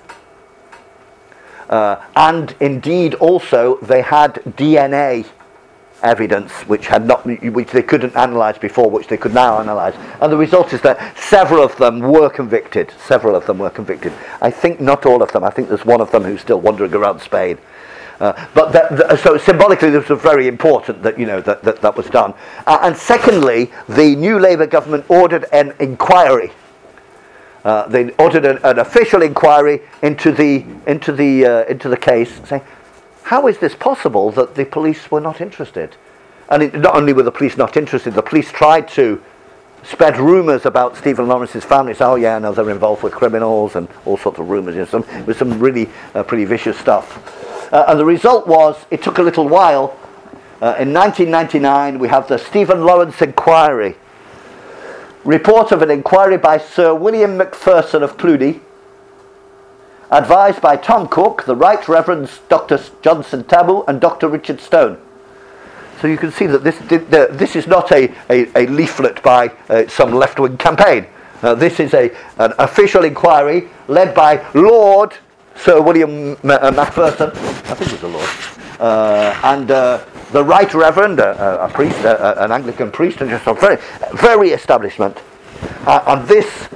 And indeed, also, they had DNA evidence which they couldn't analyse before, which they could now analyse. And the result is that several of them were convicted. I think not all of them. I think there's one of them who's still wandering around Spain. So symbolically, this was very important that that was done. And secondly, the new Labour government ordered an inquiry. They ordered an official inquiry into the case, saying, how is this possible that the police were not interested? And not only were the police not interested, the police tried to spread rumours about Stephen Lawrence's family. So, they're involved with criminals and all sorts of rumours. It was some really pretty vicious stuff. And the result was, it took a little while. In 1999, we have the Stephen Lawrence Inquiry. Report of an inquiry by Sir William Macpherson of Cluny, advised by Tom Cook, the Right Reverend Dr. Johnson Tabu, and Dr. Richard Stone. So you can see that this is not a leaflet by some left-wing campaign. This is an official inquiry led by Lord Sir William Macpherson, I think it was a Lord, and the Right Reverend, a priest, an Anglican priest, and just a very, very establishment. And this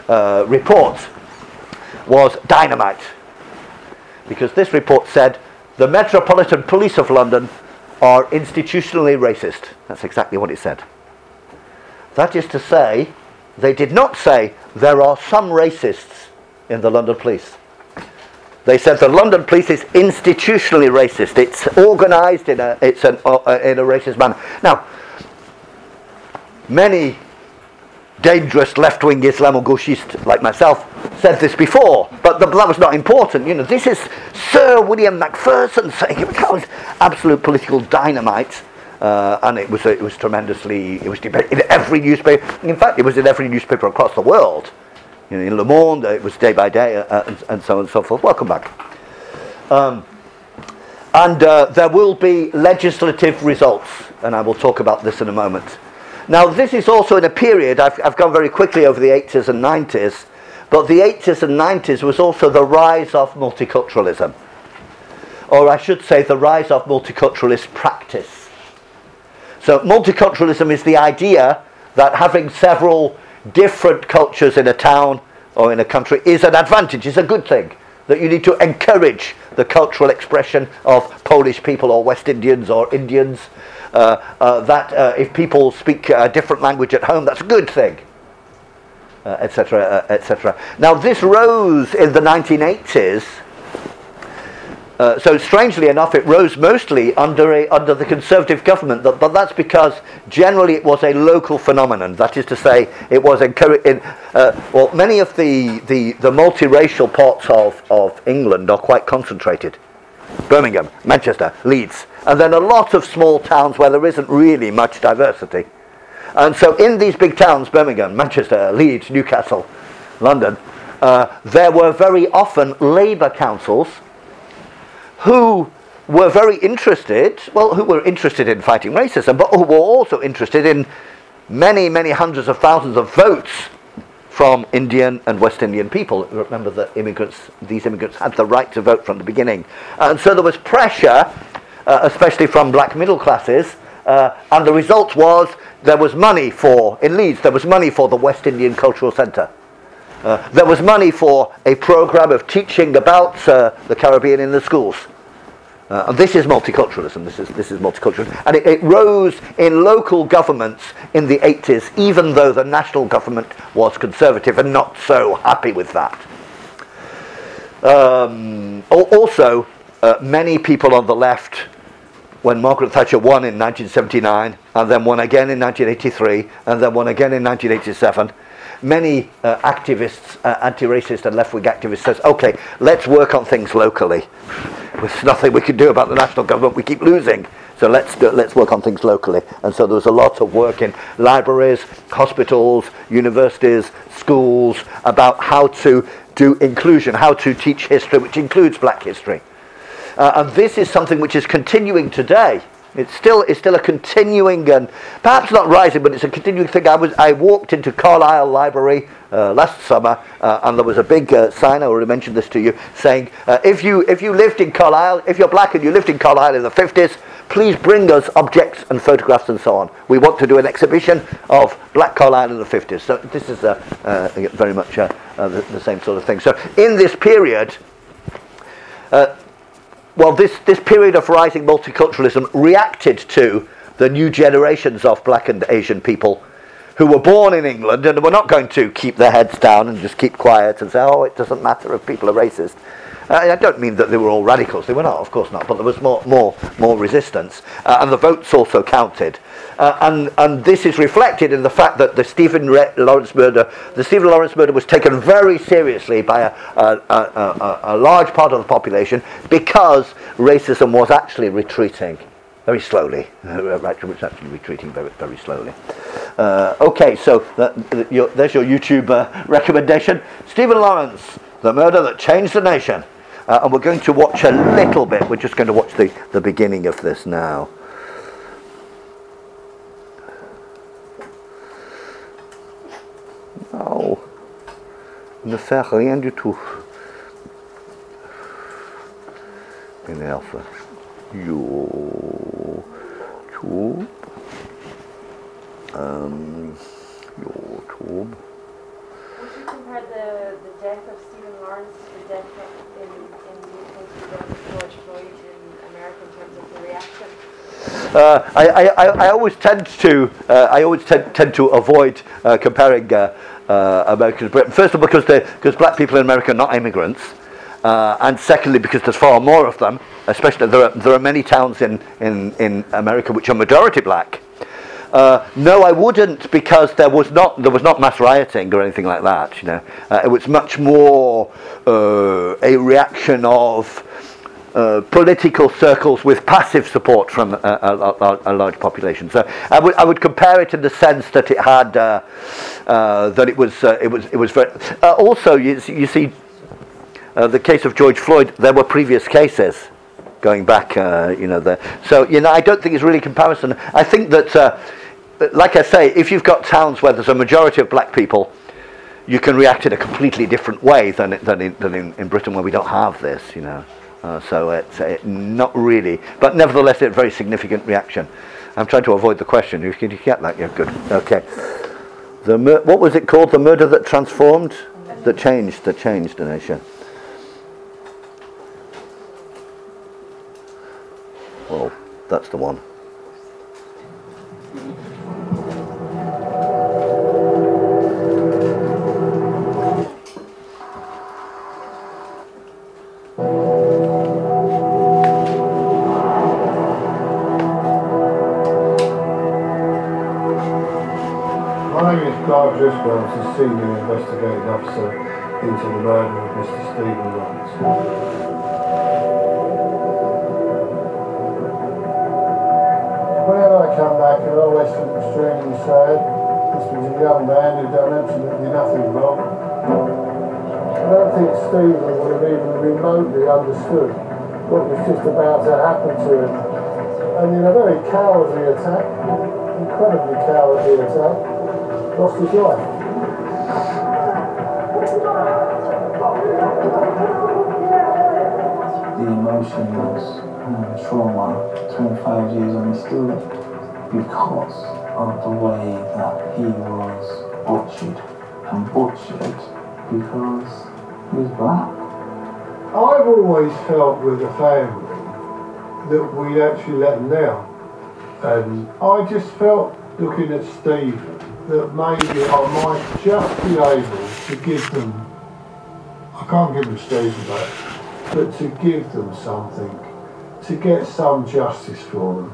report was dynamite, because this report said the Metropolitan Police of London are institutionally racist. That's exactly what it said. That is to say, they did not say there are some racists in the London police. They said the London police is institutionally racist. It's organised in a racist manner. Now, many dangerous left-wing Islamo-gauchistes like myself said this before, but that was not important. This is Sir William Macpherson saying it was absolute political dynamite, and it was debated in every newspaper. In fact, it was in every newspaper across the world. In Le Monde, it was day by day, and so on and so forth. Welcome back. And there will be legislative results, and I will talk about this in a moment. Now, this is also in a period, I've gone very quickly over the 80s and 90s, but the 80s and 90s was also the rise of multiculturalism. Or I should say, the rise of multiculturalist practice. So multiculturalism is the idea that having several different cultures in a town or in a country is an advantage, is a good thing. That you need to encourage the cultural expression of Polish people or West Indians or Indians. That if people speak a different language at home, that's a good thing, etc., etc. Now, this rose in the 1980s. So, strangely enough, it rose mostly under the Conservative government, but that's because generally it was a local phenomenon. That is to say, it was many of the multiracial parts of England are quite concentrated. Birmingham, Manchester, Leeds, and then a lot of small towns where there isn't really much diversity. And so in these big towns, Birmingham, Manchester, Leeds, Newcastle, London, there were very often Labour councils who were very interested, who were interested in fighting racism, but who were also interested in many, many hundreds of thousands of votes from Indian and West Indian people. Remember that these immigrants had the right to vote from the beginning. And so there was pressure, especially from black middle classes, and the result was there was money in Leeds, there was money for the West Indian Cultural Centre. There was money for a programme of teaching about the Caribbean in the schools. And this is multiculturalism. This is multiculturalism, and it rose in local governments in the 80s, even though the national government was conservative and not so happy with that. Also, many people on the left, when Margaret Thatcher won in 1979, and then won again in 1983, and then won again in 1987. Many activists, anti-racist and left-wing activists says, okay, let's work on things locally. There's nothing we can do about the national government, we keep losing. So let's work on things locally. And so there was a lot of work in libraries, hospitals, universities, schools, about how to do inclusion, how to teach history, which includes black history. And this is something which is continuing today. It's still a continuing, and perhaps not rising, but it's a continuing thing. I walked into Carlisle Library last summer, and there was a big sign, I already mentioned this to you, saying, if you lived in Carlisle, if you're black and you lived in Carlisle in the 50s, please bring us objects and photographs and so on. We want to do an exhibition of black Carlisle in the 50s. So this is very much the same sort of thing. So in this period, this period of rising multiculturalism reacted to the new generations of black and Asian people who were born in England and were not going to keep their heads down and just keep quiet and say, oh, it doesn't matter if people are racist. I don't mean that they were all radicals. They were not, of course not. But there was more resistance, and the votes also counted. And this is reflected in the fact that the Stephen Lawrence murder was taken very seriously by a large part of the population because racism was actually retreating very slowly. It was actually retreating very, very slowly. Okay, so there's your YouTube recommendation. Stephen Lawrence, The Murder That Changed the Nation. And we're going to watch a little bit. We're just going to watch the beginning of this now. Non, ne fait rien du tout. Énerve. YouTube. YouTube. Would you compare the death of Stephen Lawrence to the death in the case of George Floyd in America in terms of the reaction? I always tend to avoid comparing America to Britain. First of all, because black people in America are not immigrants, and secondly, because there's far more of them. Especially there are many towns in America which are majority black. No, I wouldn't, because there was not mass rioting or anything like that. You know, it was much more a reaction of political circles with passive support from a large population. So I would compare it in the sense that it had that it was very. Also, you see, the case of George Floyd. There were previous cases going back, there. So I don't think it's really a comparison. I think that, like I say, if you've got towns where there's a majority of black people, you can react in a completely different way than in Britain, where we don't have this. So it's not really, but nevertheless, it's a very significant reaction. I'm trying to avoid the question. Can you get that? Yeah, good. Okay. What was it called? The murder that transformed, that changed the nation. Well, that's the one. My name is Clive Driscoll. I was a senior investigating officer into the murder of Mr. Stephen Lawrence. Whenever I come back, I always feel extremely sad. This was a young man who'd done absolutely nothing wrong. I don't think Stephen would have even remotely understood what was just about to happen to him. And in a very cowardly attack, incredibly cowardly attack, lost his life. The emotions and trauma 25 years on the stool because of the way that he was butchered, and butchered because he was black. I've always felt with the family that we actually let them down. And I just felt, looking at Stephen, that maybe I might just be able to give them, I can't give them Stephen back, but to give them something, to get some justice for them.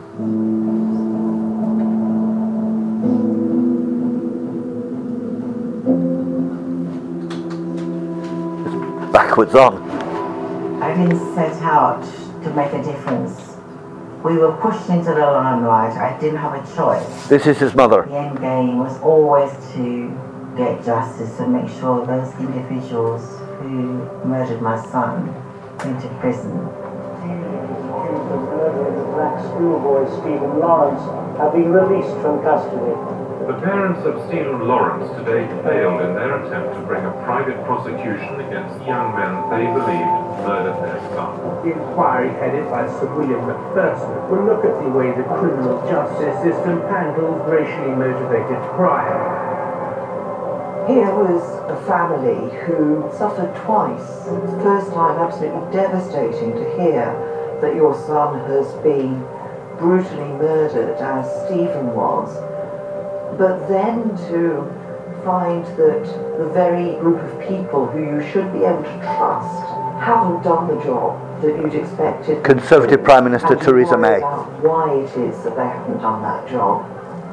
Backwards on. I didn't set out to make a difference. We were pushed into the limelight. I didn't have a choice. This is his mother. The end game was always to get justice and make sure those individuals who murdered my son went to prison. The murder of the black schoolboy Stephen Lawrence have been released from custody. The parents of Stephen Lawrence today failed in their attempt to bring a private prosecution against the young men they believed murdered their son. The inquiry headed by Sir William Macpherson will look at the way the criminal justice system handles racially motivated crime. Here was a family who suffered twice. It's the first time absolutely devastating to hear that your son has been brutally murdered, as Stephen was. But then to find that the very group of people who you should be able to trust haven't done the job that you'd expected. Conservative Prime Minister Theresa May. About why it is that they haven't done that job.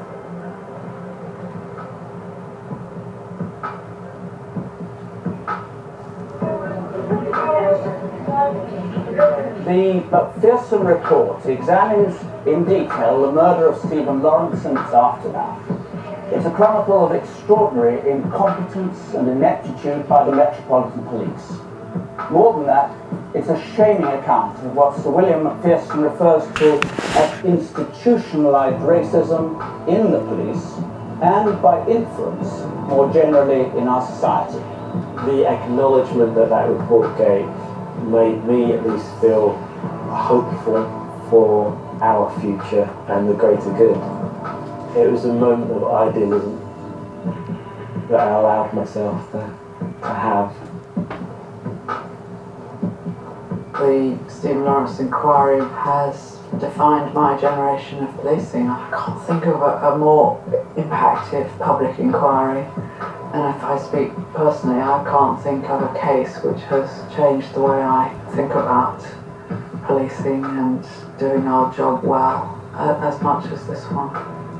The Macpherson report examines in detail the murder of Stephen Lawrence and its aftermath. It's a chronicle of extraordinary incompetence and ineptitude by the Metropolitan Police. More than that, it's a shaming account of what Sir William Macpherson refers to as institutionalized racism in the police and, by inference, more generally in our society. The acknowledgement that that report gave made me at least feel hopeful for our future and the greater good. It was a moment of idealism that I allowed myself to have. the Stephen Lawrence inquiry has defined my generation of policing. I can't think of a more impactful public inquiry. And if I speak personally, I can't think of a case which has changed the way I think about policing and doing our job well as much as this one.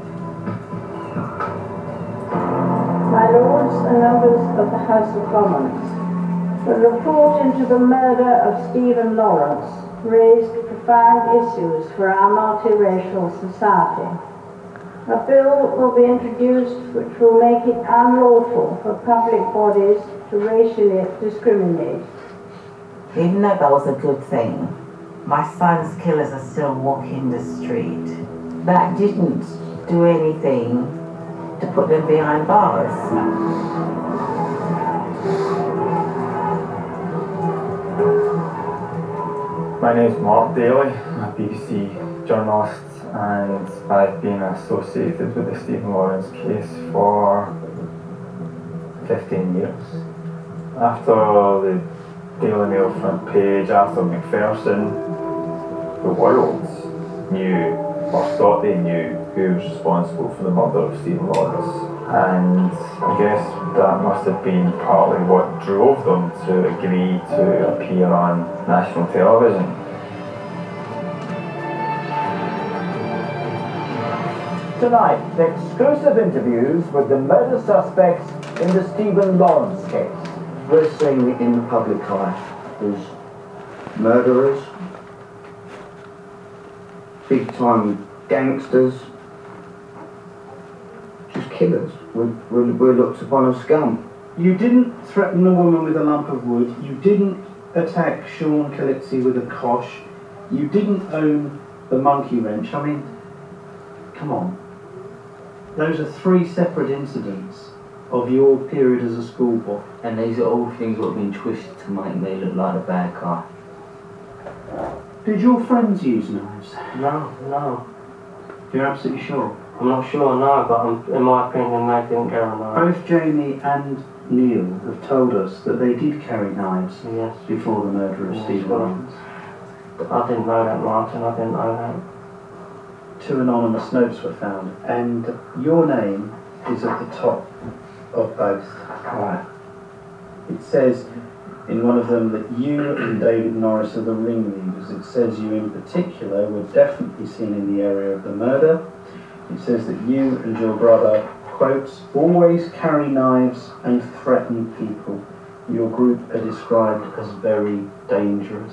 My Lords and members of the House of Commons, the report into the murder of Stephen Lawrence raised profound issues for our multiracial society. A bill will be introduced which will make it unlawful for public bodies to racially discriminate. Even though that was a good thing, my son's killers are still walking the street. That didn't do anything to put them behind bars. My name is Mark Daly, I'm a BBC journalist, and I've been associated with the Stephen Lawrence case for 15 years. After the Daily Mail front page, Arthur Macpherson, the world knew, or thought they knew, who was responsible for the murder of Stephen Lawrence. And I guess that must have been partly what drove them to agree to appear on national television. Tonight, exclusive interviews with the murder suspects in the Stephen Lawrence case. We're seeing in the public eye as murderers, big-time gangsters, just killers. We're looked upon as scum. You didn't threaten a woman with a lump of wood. You didn't attack Sean Kalitsi with a kosh. You didn't own the monkey wrench. I mean, come on. Those are three separate incidents of your period as a schoolboy. And these are all things that have been twisted to make me look like a bad guy. Did your friends use knives? No. You're absolutely sure? I'm not sure, no, but in my opinion, they didn't carry knives. Both Jamie and Neil have told us that they did carry knives before the murder of Stephen Lawrence. I didn't know that, Martin, I didn't know that. 2 anonymous notes were found, and your name is at the top of both. Right. It says in one of them that you and David Norris are the ringleaders. It says you in particular were definitely seen in the area of the murder. It says that you and your brother, quote, always carry knives and threaten people. Your group are described as very dangerous.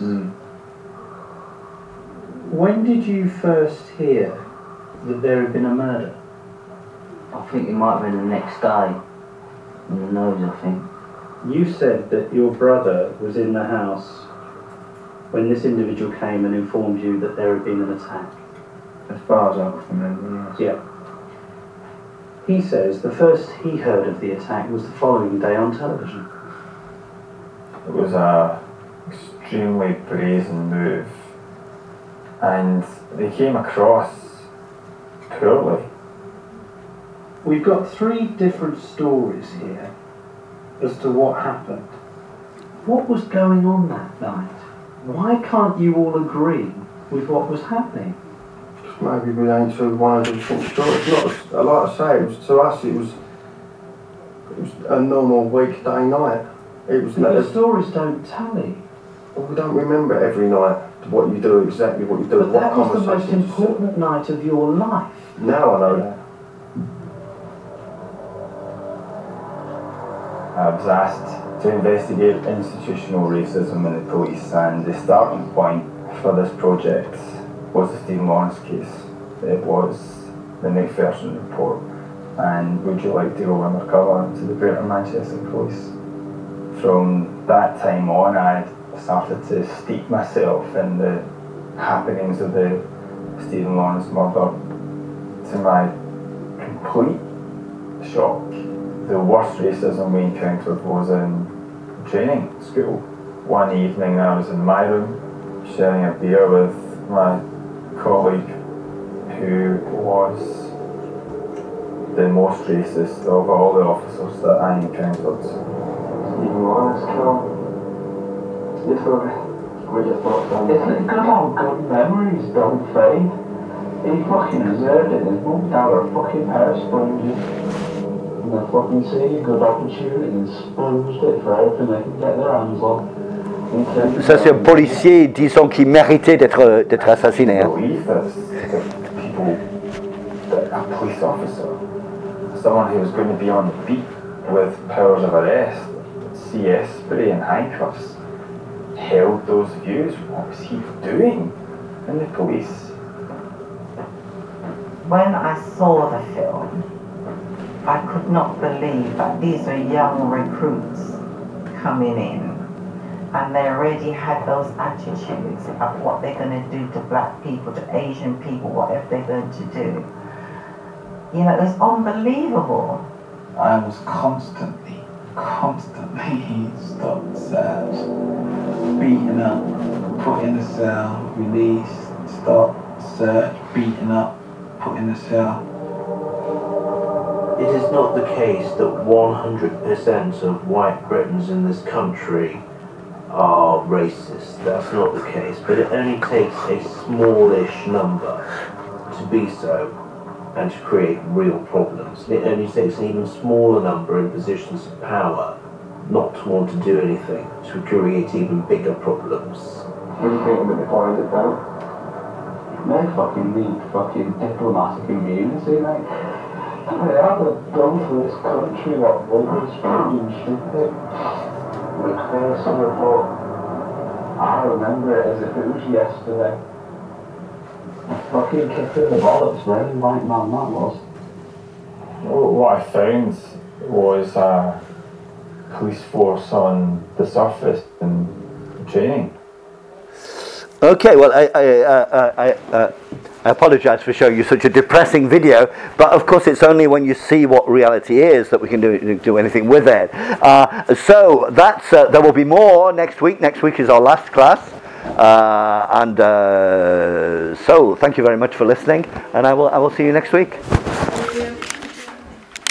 When did you first hear that there had been a murder? I think it might have been the next day. In the nose, I think. You said that your brother was in the house when this individual came and informed you that there had been an attack. As far as I can remember, yes. Yeah. He says the first he heard of the attack was the following day on television. It was a extremely brazen move, and they came across poorly. We've got 3 different stories here as to what happened. What was going on that night? Why can't you all agree with what was happening? Maybe we ain't to one of the different stories. Not, like I say, to us it was a normal weekday night. It was. The stories don't tally. Well, we don't remember every night what you do, exactly what you do. But that was the most important night of your life. Now I know that. I was asked to investigate institutional racism in the police, and the starting point for this project was the Stephen Lawrence case. It was the Macpherson report, and would you like to go undercover to the Greater Manchester Police? From that time on, I started to steep myself in the happenings of the Stephen Lawrence murder. To my complete shock, the worst racism we encountered was in training school. One evening I was in my room sharing a beer with my colleague who was the most racist of all the officers that I encountered. Stephen Lawrence killed literally What are your thoughts on that? It's good old good memories don't fade. He fucking deserved it. His mum down a fucking pair of sponges. And they fucking see a good opportunity and sponged it for everything they can get their hands on. Ça, c'est un policier, disons, qui méritait d'être assassiné. Hein. A police officer, someone who was going to be on the beat with powers of arrest, CS spray and handcuffs, held those views. What was he doing in the police? When I saw the film, I could not believe that these are young recruits coming in and they already had those attitudes of what they're going to do to black people, to Asian people, whatever they're going to do. You know, it was unbelievable. I was constantly stopped, searched, beaten up, put in a cell, released, stopped, searched, beaten up, put in a cell. It is not the case that 100% of white Britons in this country are racist. That's not the case. But it only takes a smallish number to be so and to create real problems. It only takes an even smaller number in positions of power not to want to do anything to create even bigger problems. What do you think that they find it out? They fucking need fucking diplomatic immunity, mate. They haven't done for this country what voters fucking should do. McPherson report. I remember it as if it was yesterday. Fucking kick in the bollocks, very white man that was. What I found was a police force on the surface and training. Okay, well, I apologise for showing you such a depressing video, but of course it's only when you see what reality is that we can do anything with it. So that's there will be more next week. Next week is our last class, so thank you very much for listening, and I will see you next week.